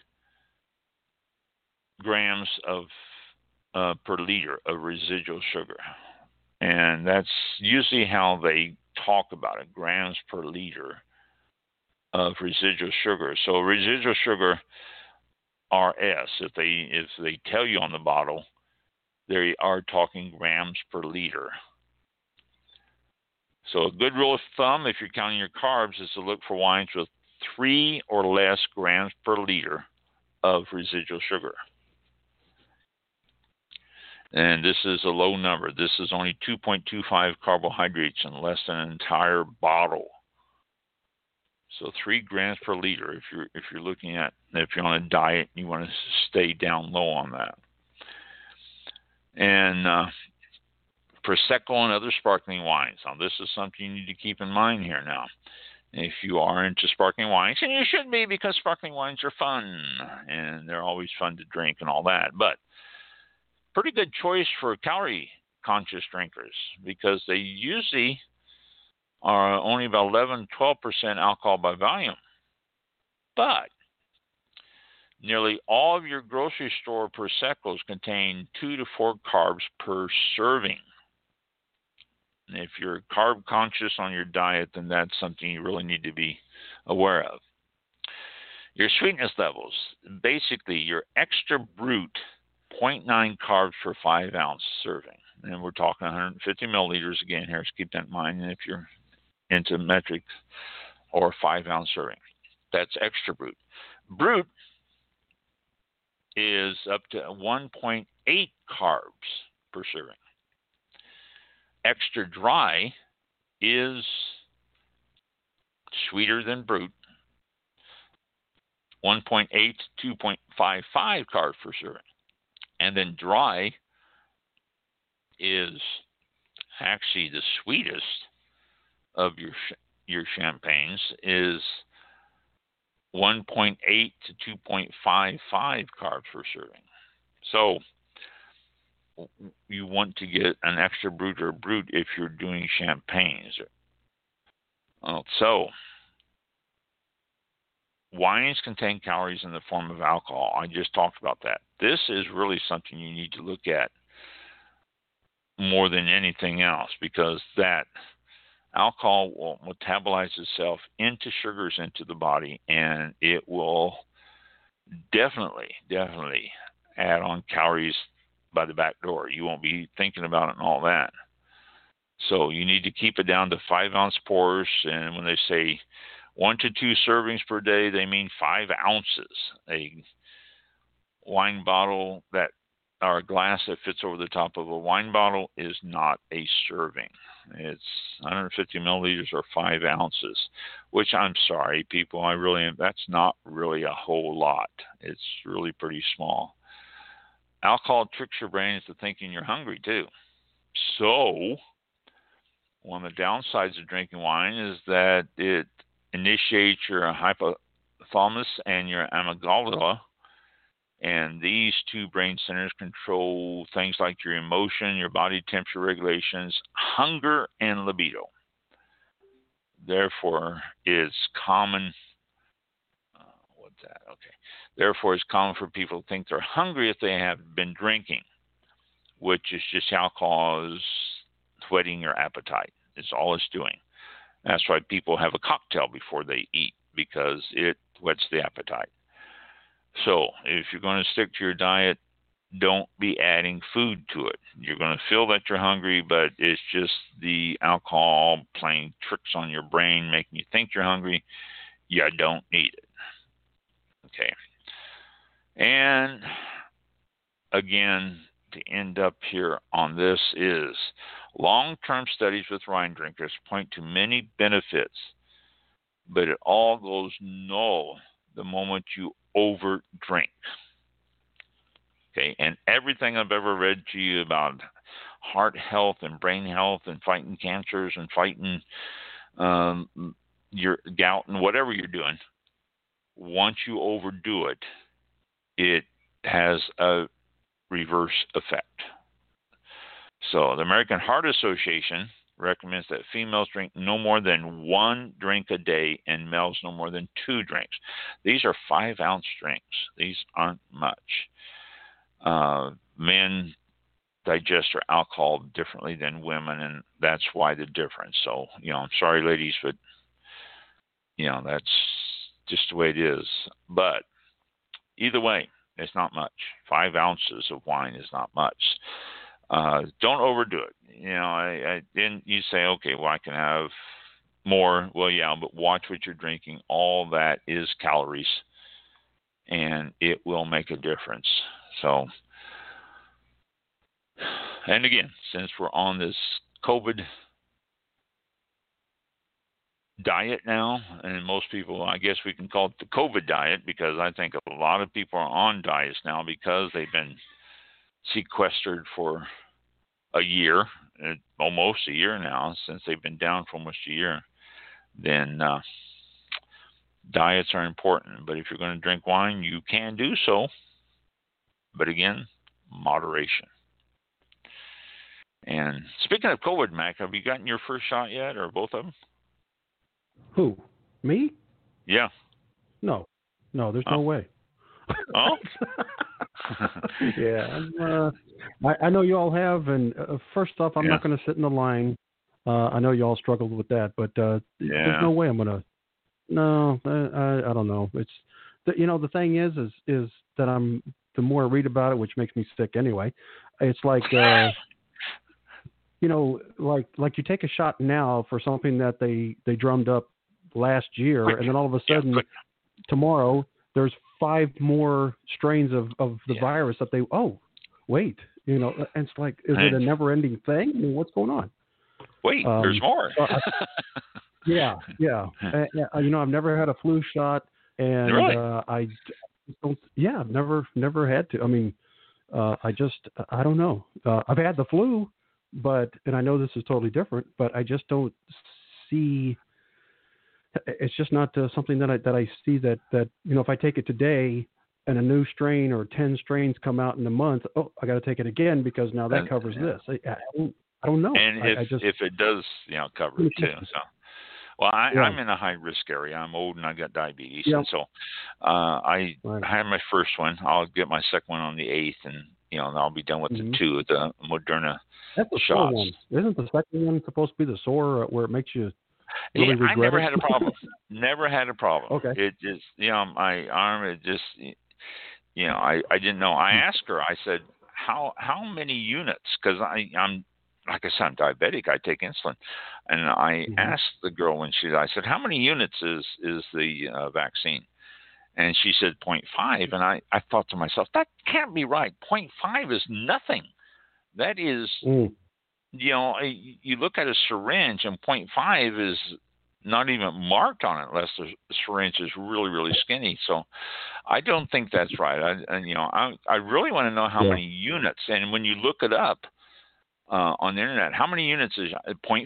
Speaker 4: grams of per liter of residual sugar, and that's usually how they talk about it, grams per liter of residual sugar. So residual sugar, RS, if they tell you on the bottle, they are talking grams per liter. So a good rule of thumb, if you're counting your carbs, is to look for wines with 3 or less grams per liter of residual sugar. And this is a low number. This is only 2.25 carbohydrates in less than an entire bottle. So 3 grams per liter if you're on a diet and you want to stay down low on that. And Prosecco and other sparkling wines. Now this is something you need to keep in mind here now. If you are into sparkling wines, and you should be because sparkling wines are fun and they're always fun to drink and all that, but pretty good choice for calorie conscious drinkers because they usually are only about 11-12% alcohol by volume. But nearly all of your grocery store Proseccos contain 2 to 4 carbs per serving. And if you're carb conscious on your diet, then that's something you really need to be aware of. Your sweetness levels, basically your extra brut 0.9 carbs per 5-ounce serving. And we're talking 150 milliliters again here, so keep that in mind. And if you're into metric or 5-ounce serving, that's extra brut. Brut is up to 1.8 carbs per serving. Extra dry is sweeter than brut, 1.8 to 2.55 carbs per serving. And then dry is actually the sweetest of your champagnes, is 1.8 to 2.55 carbs per serving. So you want to get an extra brut or brut if you're doing champagnes. So wines contain calories in the form of alcohol. I just talked about that. This is really something you need to look at more than anything else because that alcohol will metabolize itself into sugars into the body, and it will definitely add on calories by the back door. You won't be thinking about it and all that. So you need to keep it down to 5-ounce pours. And when they say 1 to 2 servings per day, they mean 5 ounces. A wine bottle or a glass that fits over the top of a wine bottle is not a serving. It's 150 milliliters or 5 ounces, which I'm sorry, people, that's not really a whole lot. It's really pretty small. Alcohol tricks your brain into thinking you're hungry too. So one of the downsides of drinking wine is that it initiates your hypothalamus and your amygdala, and these two brain centers control things like your emotion, your body temperature regulations, hunger, and libido. Therefore, it's common. Therefore, it's common for people to think they're hungry if they have been drinking, which is just alcohol is whetting your appetite. It's all it's doing. That's why people have a cocktail before they eat, because it whets the appetite. So if you're going to stick to your diet, don't be adding food to it. You're going to feel that you're hungry, but it's just the alcohol playing tricks on your brain, making you think you're hungry. You don't need it. Okay. And again, to end up here on this is long-term studies with wine drinkers point to many benefits, but it all goes null the moment you over drink. Okay, and everything I've ever read to you about heart health and brain health and fighting cancers and fighting your gout and whatever you're doing, once you overdo it, it has a reverse effect. So the American Heart Association recommends that females drink no more than 1 drink a day and males no more than 2 drinks. These are 5-ounce drinks. These aren't much. Men digest their alcohol differently than women, and that's why the difference. So, I'm sorry, ladies, but, that's just the way it is. But either way, it's not much. 5 ounces of wine is not much. Don't overdo it. Then you say, okay, well, I can have more. Well, yeah, but watch what you're drinking. All that is calories, and it will make a difference. So, and again, since we're on this COVID diet now, and most people, I guess we can call it the COVID diet, because I think a lot of people are on diets now because they've been sequestered for a year, almost a year now, since they've been down for almost a year. Then diets are important. But if you're going to drink wine, you can do so. But again, moderation. And speaking of COVID, Mac, have you gotten your first shot yet, or both of them?
Speaker 2: Who? Me?
Speaker 4: Yeah.
Speaker 2: No, there's no way.
Speaker 4: Oh?
Speaker 2: Yeah. I know you all have, and first off, I'm not going to sit in the line. I know you all struggled with that, but there's no way I'm going to. No, I don't know. It's the thing is that the more I read about it, which makes me sick anyway. It's like like you take a shot now for something that they drummed up last year, and then all of a sudden tomorrow there's 5 more strains of the virus that wait, and it's like, is it a never-ending thing? I mean, what's going on?
Speaker 4: Wait, there's more.
Speaker 2: Yeah. I've never had a flu shot, and
Speaker 4: really?
Speaker 2: I don't. Yeah, I've never had to. I mean, I don't know. I've had the flu, and I know this is totally different, but I just don't see. It's just not something that I see that if I take it today and a new strain or 10 strains come out in a month, I got to take it again because now that covers this. I don't know.
Speaker 4: And if it does, cover it too. So, well, I'm in a high risk area. I'm old and I got diabetes, and so I had my first one. I'll get my second one on the 8th, and I'll be done with the 2 of the Moderna
Speaker 2: That's the
Speaker 4: shots.
Speaker 2: Sore one. Isn't the second one supposed to be the sore where it makes you? Really
Speaker 4: I never had a problem. Never had a problem.
Speaker 2: Okay.
Speaker 4: It just, my arm, it just, I didn't know. I asked her, I said, how many units? Because I'm like I said, I'm diabetic. I take insulin, and I asked the girl when I said, how many units is the vaccine? And she said 0.5, and I thought to myself, that can't be right. 0.5 is nothing. That is, you look at a syringe, and 0.5 is not even marked on it unless the syringe is really, really skinny. So I don't think that's right. I really want to know how many units. And when you look it up on the internet, how many units is 0.5?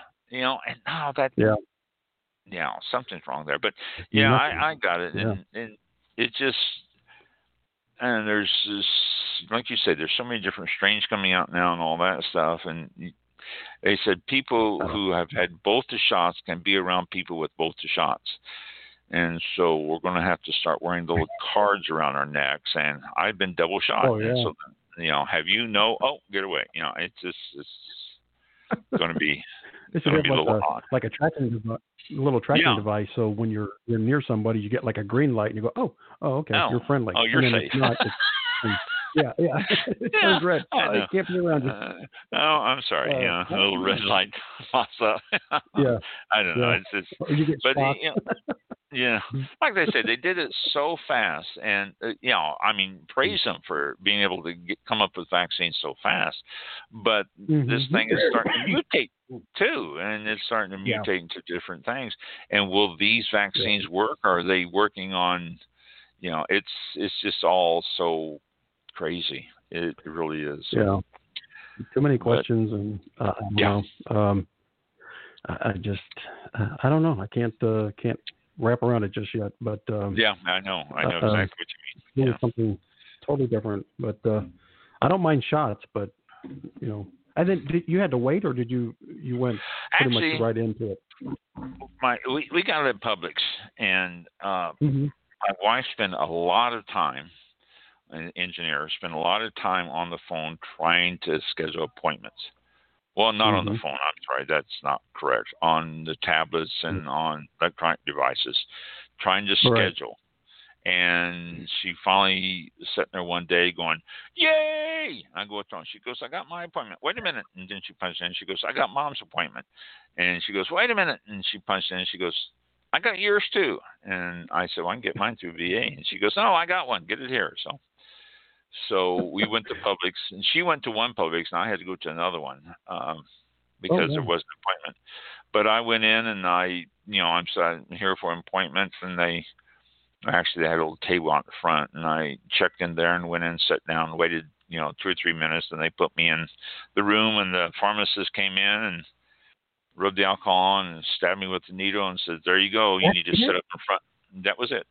Speaker 4: Something's wrong there. But I got it. And it just, and there's this, like you said, there's so many different strains coming out now and all that stuff. And they said people who have had both the shots can be around people with both the shots. And so we're going to have to start wearing the little cards around our necks. And I've been double shot.
Speaker 2: Oh, yeah.
Speaker 4: And so, get away. It's going to be,
Speaker 2: it's like a tracking device. So when you're near somebody, you get like a green light and you go, okay, you're friendly.
Speaker 4: Oh, you're safe.
Speaker 2: It turns red. You can't be around you.
Speaker 4: I'm sorry. A little red light pops up. I don't know. It's just,
Speaker 2: you get shocked.
Speaker 4: Like they said, they did it so fast, and praise them for being able to come up with vaccines so fast. But this thing is starting to mutate too, and it's starting to mutate into different things. And will these vaccines work? Or are they working on? It's just all so crazy. It really is.
Speaker 2: Too many questions, and I don't know. I can't wrap around it just yet. But
Speaker 4: I know exactly what you mean.
Speaker 2: It's something totally different. But I don't mind shots. But and then you had to wait, or did you went pretty much right into it?
Speaker 4: We got it at Publix, and my wife spent a lot of time. An engineer spent a lot of time on the phone trying to schedule appointments. Well, not on the phone. I'm sorry, that's not correct. On the tablets and on electronic devices, trying to schedule. And she finally sat there one day going, "Yay!" I go, "What's wrong?" She goes, "I got my appointment." Wait a minute. And then she punched in. She goes, "I got Mom's appointment." And she goes, "Wait a minute." And she punched in. She goes, "I got yours too." And I said, "Well, I can get mine through VA." And she goes, "No, I got one. Get it here." So we went to Publix, and she went to one Publix, and I had to go to another one because there was an appointment. But I went in, and I'm here for an appointment, and they had a little table out the front, and I checked in there and went in, sat down, and waited 2 or 3 minutes, and they put me in the room, and the pharmacist came in and rubbed the alcohol on and stabbed me with the needle and said, "There you go. You need to sit up in front." And that was it.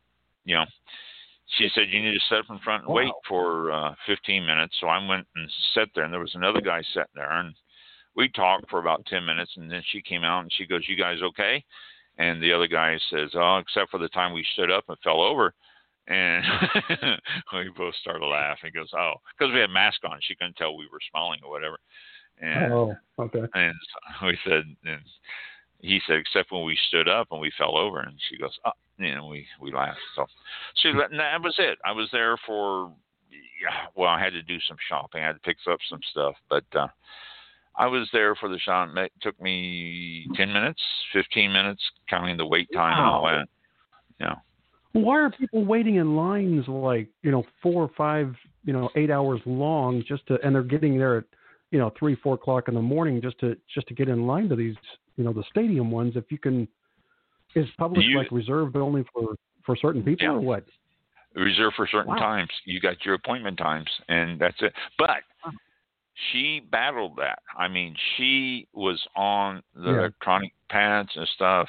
Speaker 4: She said, "You need to sit up in front and wait for 15 minutes. So I went and sat there, and there was another guy sitting there, and we talked for about 10 minutes, and then she came out, and she goes, "You guys okay?" And the other guy says, "Oh, except for the time we stood up and fell over." And we both started laughing. He goes, "Oh," because we had masks on. She couldn't tell we were smiling or whatever. And, And we said, and he said, "Except when we stood up and we fell over." And she goes, "Oh." We laughed. So that was it. I was there for, I had to do some shopping. I had to pick up some stuff. But I was there for the shop. It took me 10 minutes, 15 minutes, counting the wait time and all that.
Speaker 2: Why are people waiting in lines like, 4 or 5, 8 hours long and they're getting there at, 3, 4 o'clock in the morning just to get in line to these, the stadium ones? If you can. Is Publix reserved only for certain people or what?
Speaker 4: Reserved for certain times. You got your appointment times, and that's it. But she battled that. I mean, she was on the electronic pads and stuff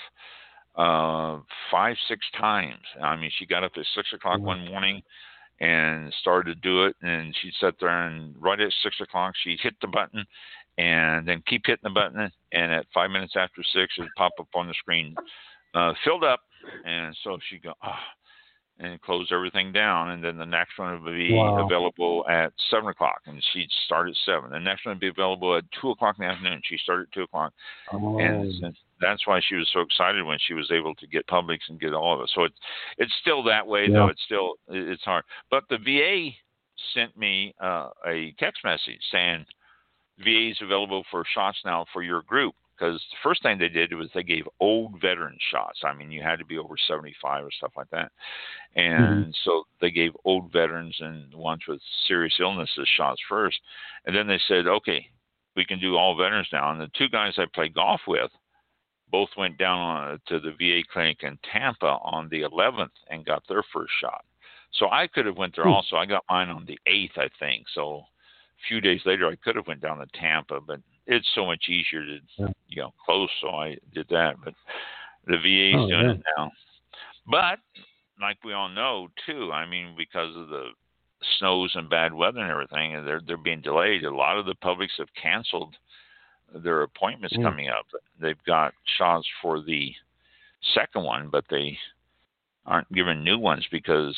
Speaker 4: 5, 6 times. I mean, she got up at 6 o'clock one morning and started to do it, and she'd sit there, and right at 6 o'clock, she'd hit the button, and then keep hitting the button, and at 5 minutes after 6, it'd pop up on the screen. Filled up, and so she'd go, and close everything down, and then the next one would be available at 7 o'clock, and she'd start at 7. The next one would be available at 2 o'clock in the afternoon. She started at 2 o'clock, and that's why she was so excited when she was able to get Publix and get all of it. So it's still that way, though. It's hard. But the VA sent me a text message saying VA is available for shots now for your group. Because the first thing they did was they gave old veteran shots. I mean, you had to be over 75 or stuff like that. And so they gave old veterans and ones with serious illnesses shots first. And then they said, okay, we can do all veterans now. And the two guys I played golf with both went down to the VA clinic in Tampa on the 11th and got their first shot. So I could have went there also. I got mine on the 8th, I think. So a few days later, I could have went down to Tampa, but it's so much easier to, close. So I did that. But the VA is doing it now. But like we all know, too, I mean, because of the snows and bad weather and everything, they're being delayed. A lot of the publics have canceled their appointments coming up. They've got shots for the second one, but they aren't giving new ones because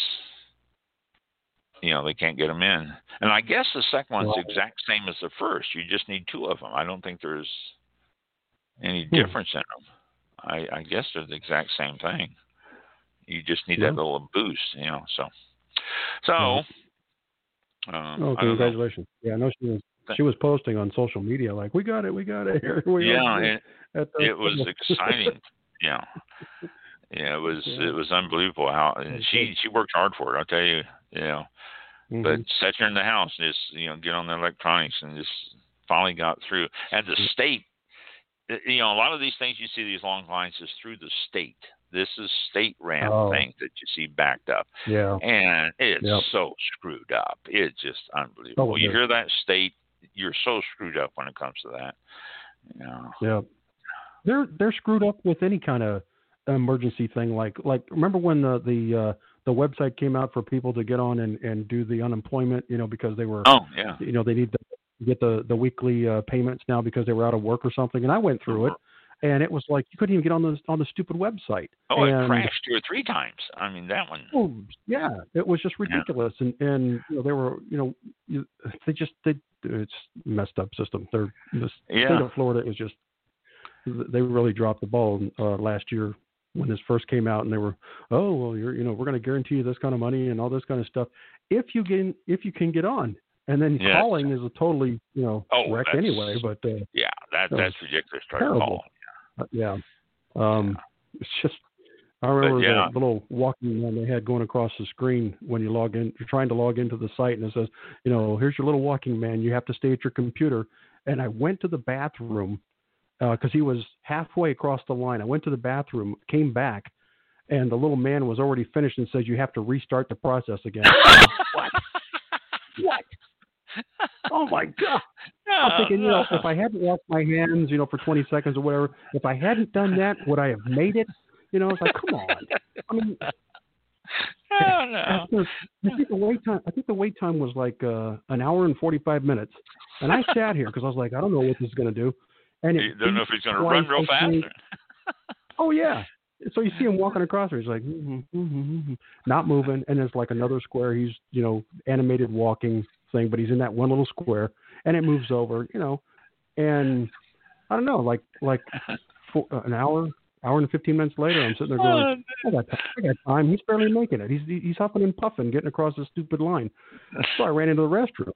Speaker 4: they can't get them in. And I guess the second one's the exact same as the first. You just need two of them. I don't think there's any difference in them. I guess they're the exact same thing. You just need that little boost, So,
Speaker 2: congratulations. Yeah, I know she was posting on social media like, we got it. Here we
Speaker 4: are. It was exciting. It was unbelievable how she worked hard for it. I'll tell you, But sat here in the house and just get on the electronics and just finally got through. And the state, a lot of these things you see these long lines is through the state. This is state ran things that you see backed up. Yeah, and it's so screwed up. It's just unbelievable. You hear that state, you're so screwed up when it comes to that.
Speaker 2: Yeah, they're screwed up with any kind of emergency thing. Like remember when the website came out for people to get on and do the unemployment, because they were they need to get the weekly payments now because they were out of work or something. And I went through it, and it was like you couldn't even get on the stupid website.
Speaker 4: Oh, it crashed 2 or 3 times. I mean, that one.
Speaker 2: Oh, yeah, it was just ridiculous. Yeah. And they were it's messed up system. The state of Florida is just they really dropped the ball last year when this first came out, and they were, we're going to guarantee you this kind of money and all this kind of stuff if you can get on. And then calling is a totally wreck anyway. But
Speaker 4: that's ridiculous.
Speaker 2: Terrible. It's just I remember that little walking man they had going across the screen when you log in. You're trying to log into the site, and it says, here's your little walking man. You have to stay at your computer. And I went to the bathroom. Because he was halfway across the line. I went to the bathroom, came back, and the little man was already finished and says, you have to restart the process again. What? Oh, my God. I'm thinking, if I hadn't washed my hands, for 20 seconds or whatever, if I hadn't done that, would I have made it? It's like, come on. I mean, I think the wait time was like an hour and 45 minutes. And I sat here because I was like, I don't know what this is going to do. And
Speaker 4: you don't know if he's going to run real fast.
Speaker 2: Oh, yeah. So you see him walking across there. He's like, not moving. And there's like another square. He's, animated walking thing, but he's in that one little square. And it moves over, And I don't know, like for an hour and 15 minutes later, I'm sitting there going, I got time. He's barely making it. He's huffing and puffing, getting across the stupid line. So I ran into the restroom.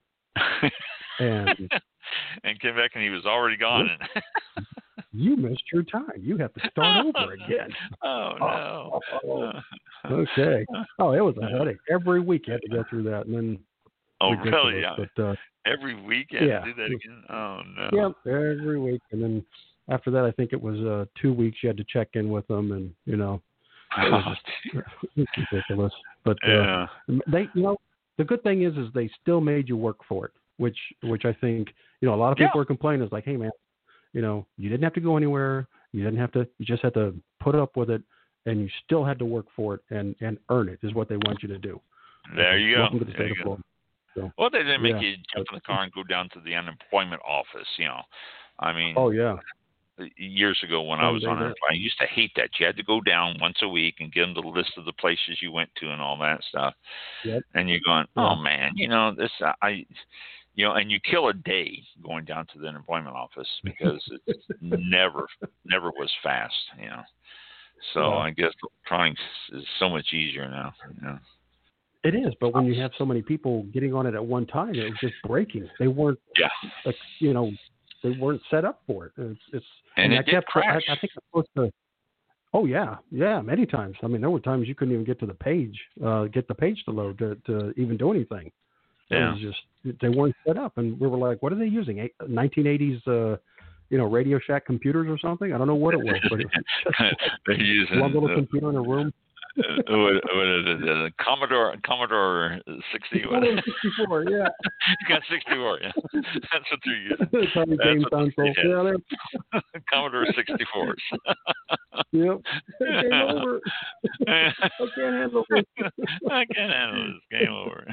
Speaker 4: And came back and he was already gone.
Speaker 2: You missed your time. You have to start over again.
Speaker 4: Oh, no.
Speaker 2: Okay. Oh, it was a headache. Every week you had to go through that. And then
Speaker 4: really? Yeah. But, every week you had to do that again? Oh, no.
Speaker 2: Yeah, every week. And then after that, I think it was 2 weeks you had to check in with them. And, it was just ridiculous. But they, the good thing is they still made you work for it. Which I think, a lot of people are complaining. It's like, hey, man, you didn't have to go anywhere. You just had to put up with it, and you still had to work for it and earn it is what they want you to do.
Speaker 4: There you go.
Speaker 2: Welcome to the state of Florida. So,
Speaker 4: well, they didn't make you jump in the car and go down to the unemployment office, I mean.
Speaker 2: Oh, yeah.
Speaker 4: Years ago when I was on it, I used to hate that. You had to go down once a week and give them the list of the places you went to and all that stuff. Yep. And you're going, oh, man, this, and you kill a day going down to the unemployment office because it never was fast, So I guess electronics is so much easier now.
Speaker 2: It is, but when you have so many people getting on it at one time, it was just breaking. They weren't, they weren't set up for it.
Speaker 4: And it did crash.
Speaker 2: I think it's supposed to. Oh yeah, many times. I mean, there were times you couldn't even get to the page, get the page to load to even do anything.
Speaker 4: Yeah.
Speaker 2: It was just they weren't set up, and we were like, "What are they using? 1980s, Radio Shack computers or something?" I don't know what it was, but it was just
Speaker 4: they're using
Speaker 2: one little computer in a room.
Speaker 4: The Commodore 60.
Speaker 2: 64, yeah.
Speaker 4: You got 64, yeah. That's what they're using.
Speaker 2: Game console. Yeah,
Speaker 4: Commodore 64s.
Speaker 2: Yep. Game over. I can't handle this.
Speaker 4: I can't handle this. Game over.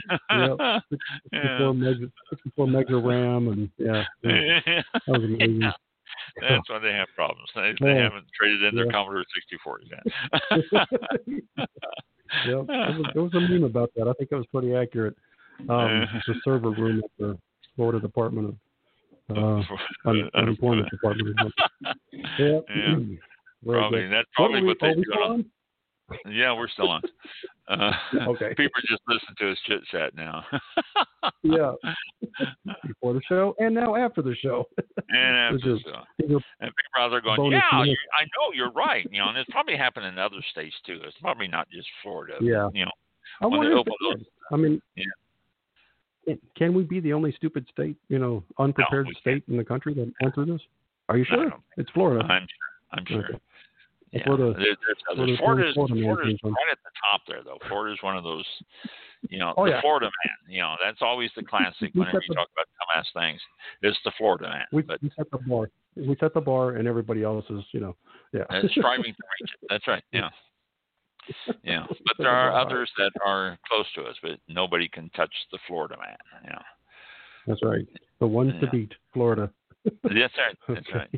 Speaker 2: Yep. 64 mega RAM, and that was amazing.
Speaker 4: That's why they have problems. They haven't traded in their Commodore 64 yet.
Speaker 2: Yep. There was a meme about that. I think it was pretty accurate. It's a server room at the Florida Department of Unemployment Department. Yep.
Speaker 4: Yeah. Probably. That's probably what they do. Yeah, we're still on.
Speaker 2: Okay.
Speaker 4: People just listen to us chit chat now.
Speaker 2: Yeah. Before the show and now after the show.
Speaker 4: And after the show. And people out there going, I know you're right. And it's probably happened in other states too. It's probably not just Florida.
Speaker 2: Yeah.
Speaker 4: I wonder if
Speaker 2: I mean, can we be the only stupid state, unprepared state in the country that went through this? Are you sure? It's Florida.
Speaker 4: I'm sure.
Speaker 2: Okay.
Speaker 4: Yeah. Florida's right at the top there, though. Florida's one of those, the Florida man. That's always the classic whenever you talk about dumbass things. It's the Florida man.
Speaker 2: We set the bar. We set the bar, and everybody else is,
Speaker 4: striving to reach it. That's right. Yeah. Yeah. But there are others that are close to us, but nobody can touch the Florida man. Yeah.
Speaker 2: That's right. The ones to beat, Florida.
Speaker 4: That's right. That's right.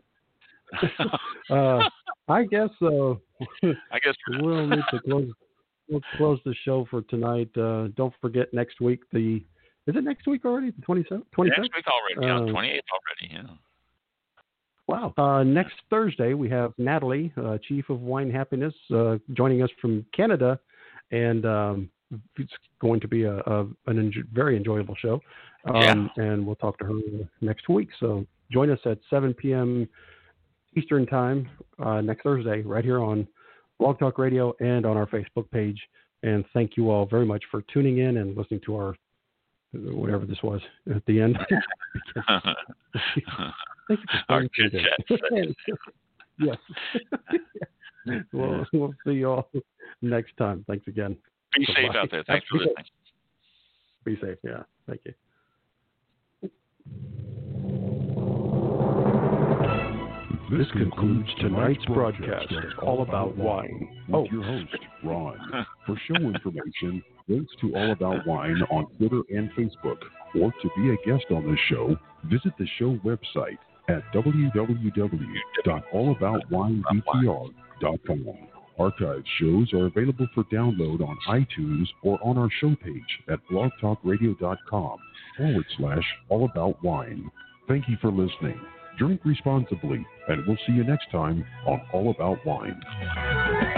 Speaker 2: I guess
Speaker 4: we'll
Speaker 2: need to close. We'll close the show for tonight. Don't forget next week. Is it next week already? The 27th?
Speaker 4: Next week already. 28th already. Yeah.
Speaker 2: Wow. Next Thursday we have Natalie, Chief of Wine Happiness, joining us from Canada, and it's going to be a very enjoyable show. And we'll talk to her next week. So join us at 7 p.m. Eastern Time next Thursday, right here on Blog Talk Radio and on our Facebook page. And thank you all very much for tuning in and listening to our whatever this was at the end. Thank you for
Speaker 4: our chit chat.
Speaker 2: Yes. We'll see you all next time. Thanks again.
Speaker 4: Be safe out there. Thanks for listening.
Speaker 2: Be safe. Yeah. Thank you. This concludes tonight's broadcast of All About Wine.
Speaker 3: With your host, Ron. For show information, links to All About Wine on Twitter and Facebook, or to be a guest on this show, visit the show website at www.allaboutwinebtr.com. Archived shows are available for download on iTunes or on our show page at blogtalkradio.com/allaboutwine. Thank you for listening. Drink responsibly, and we'll see you next time on All About Wine.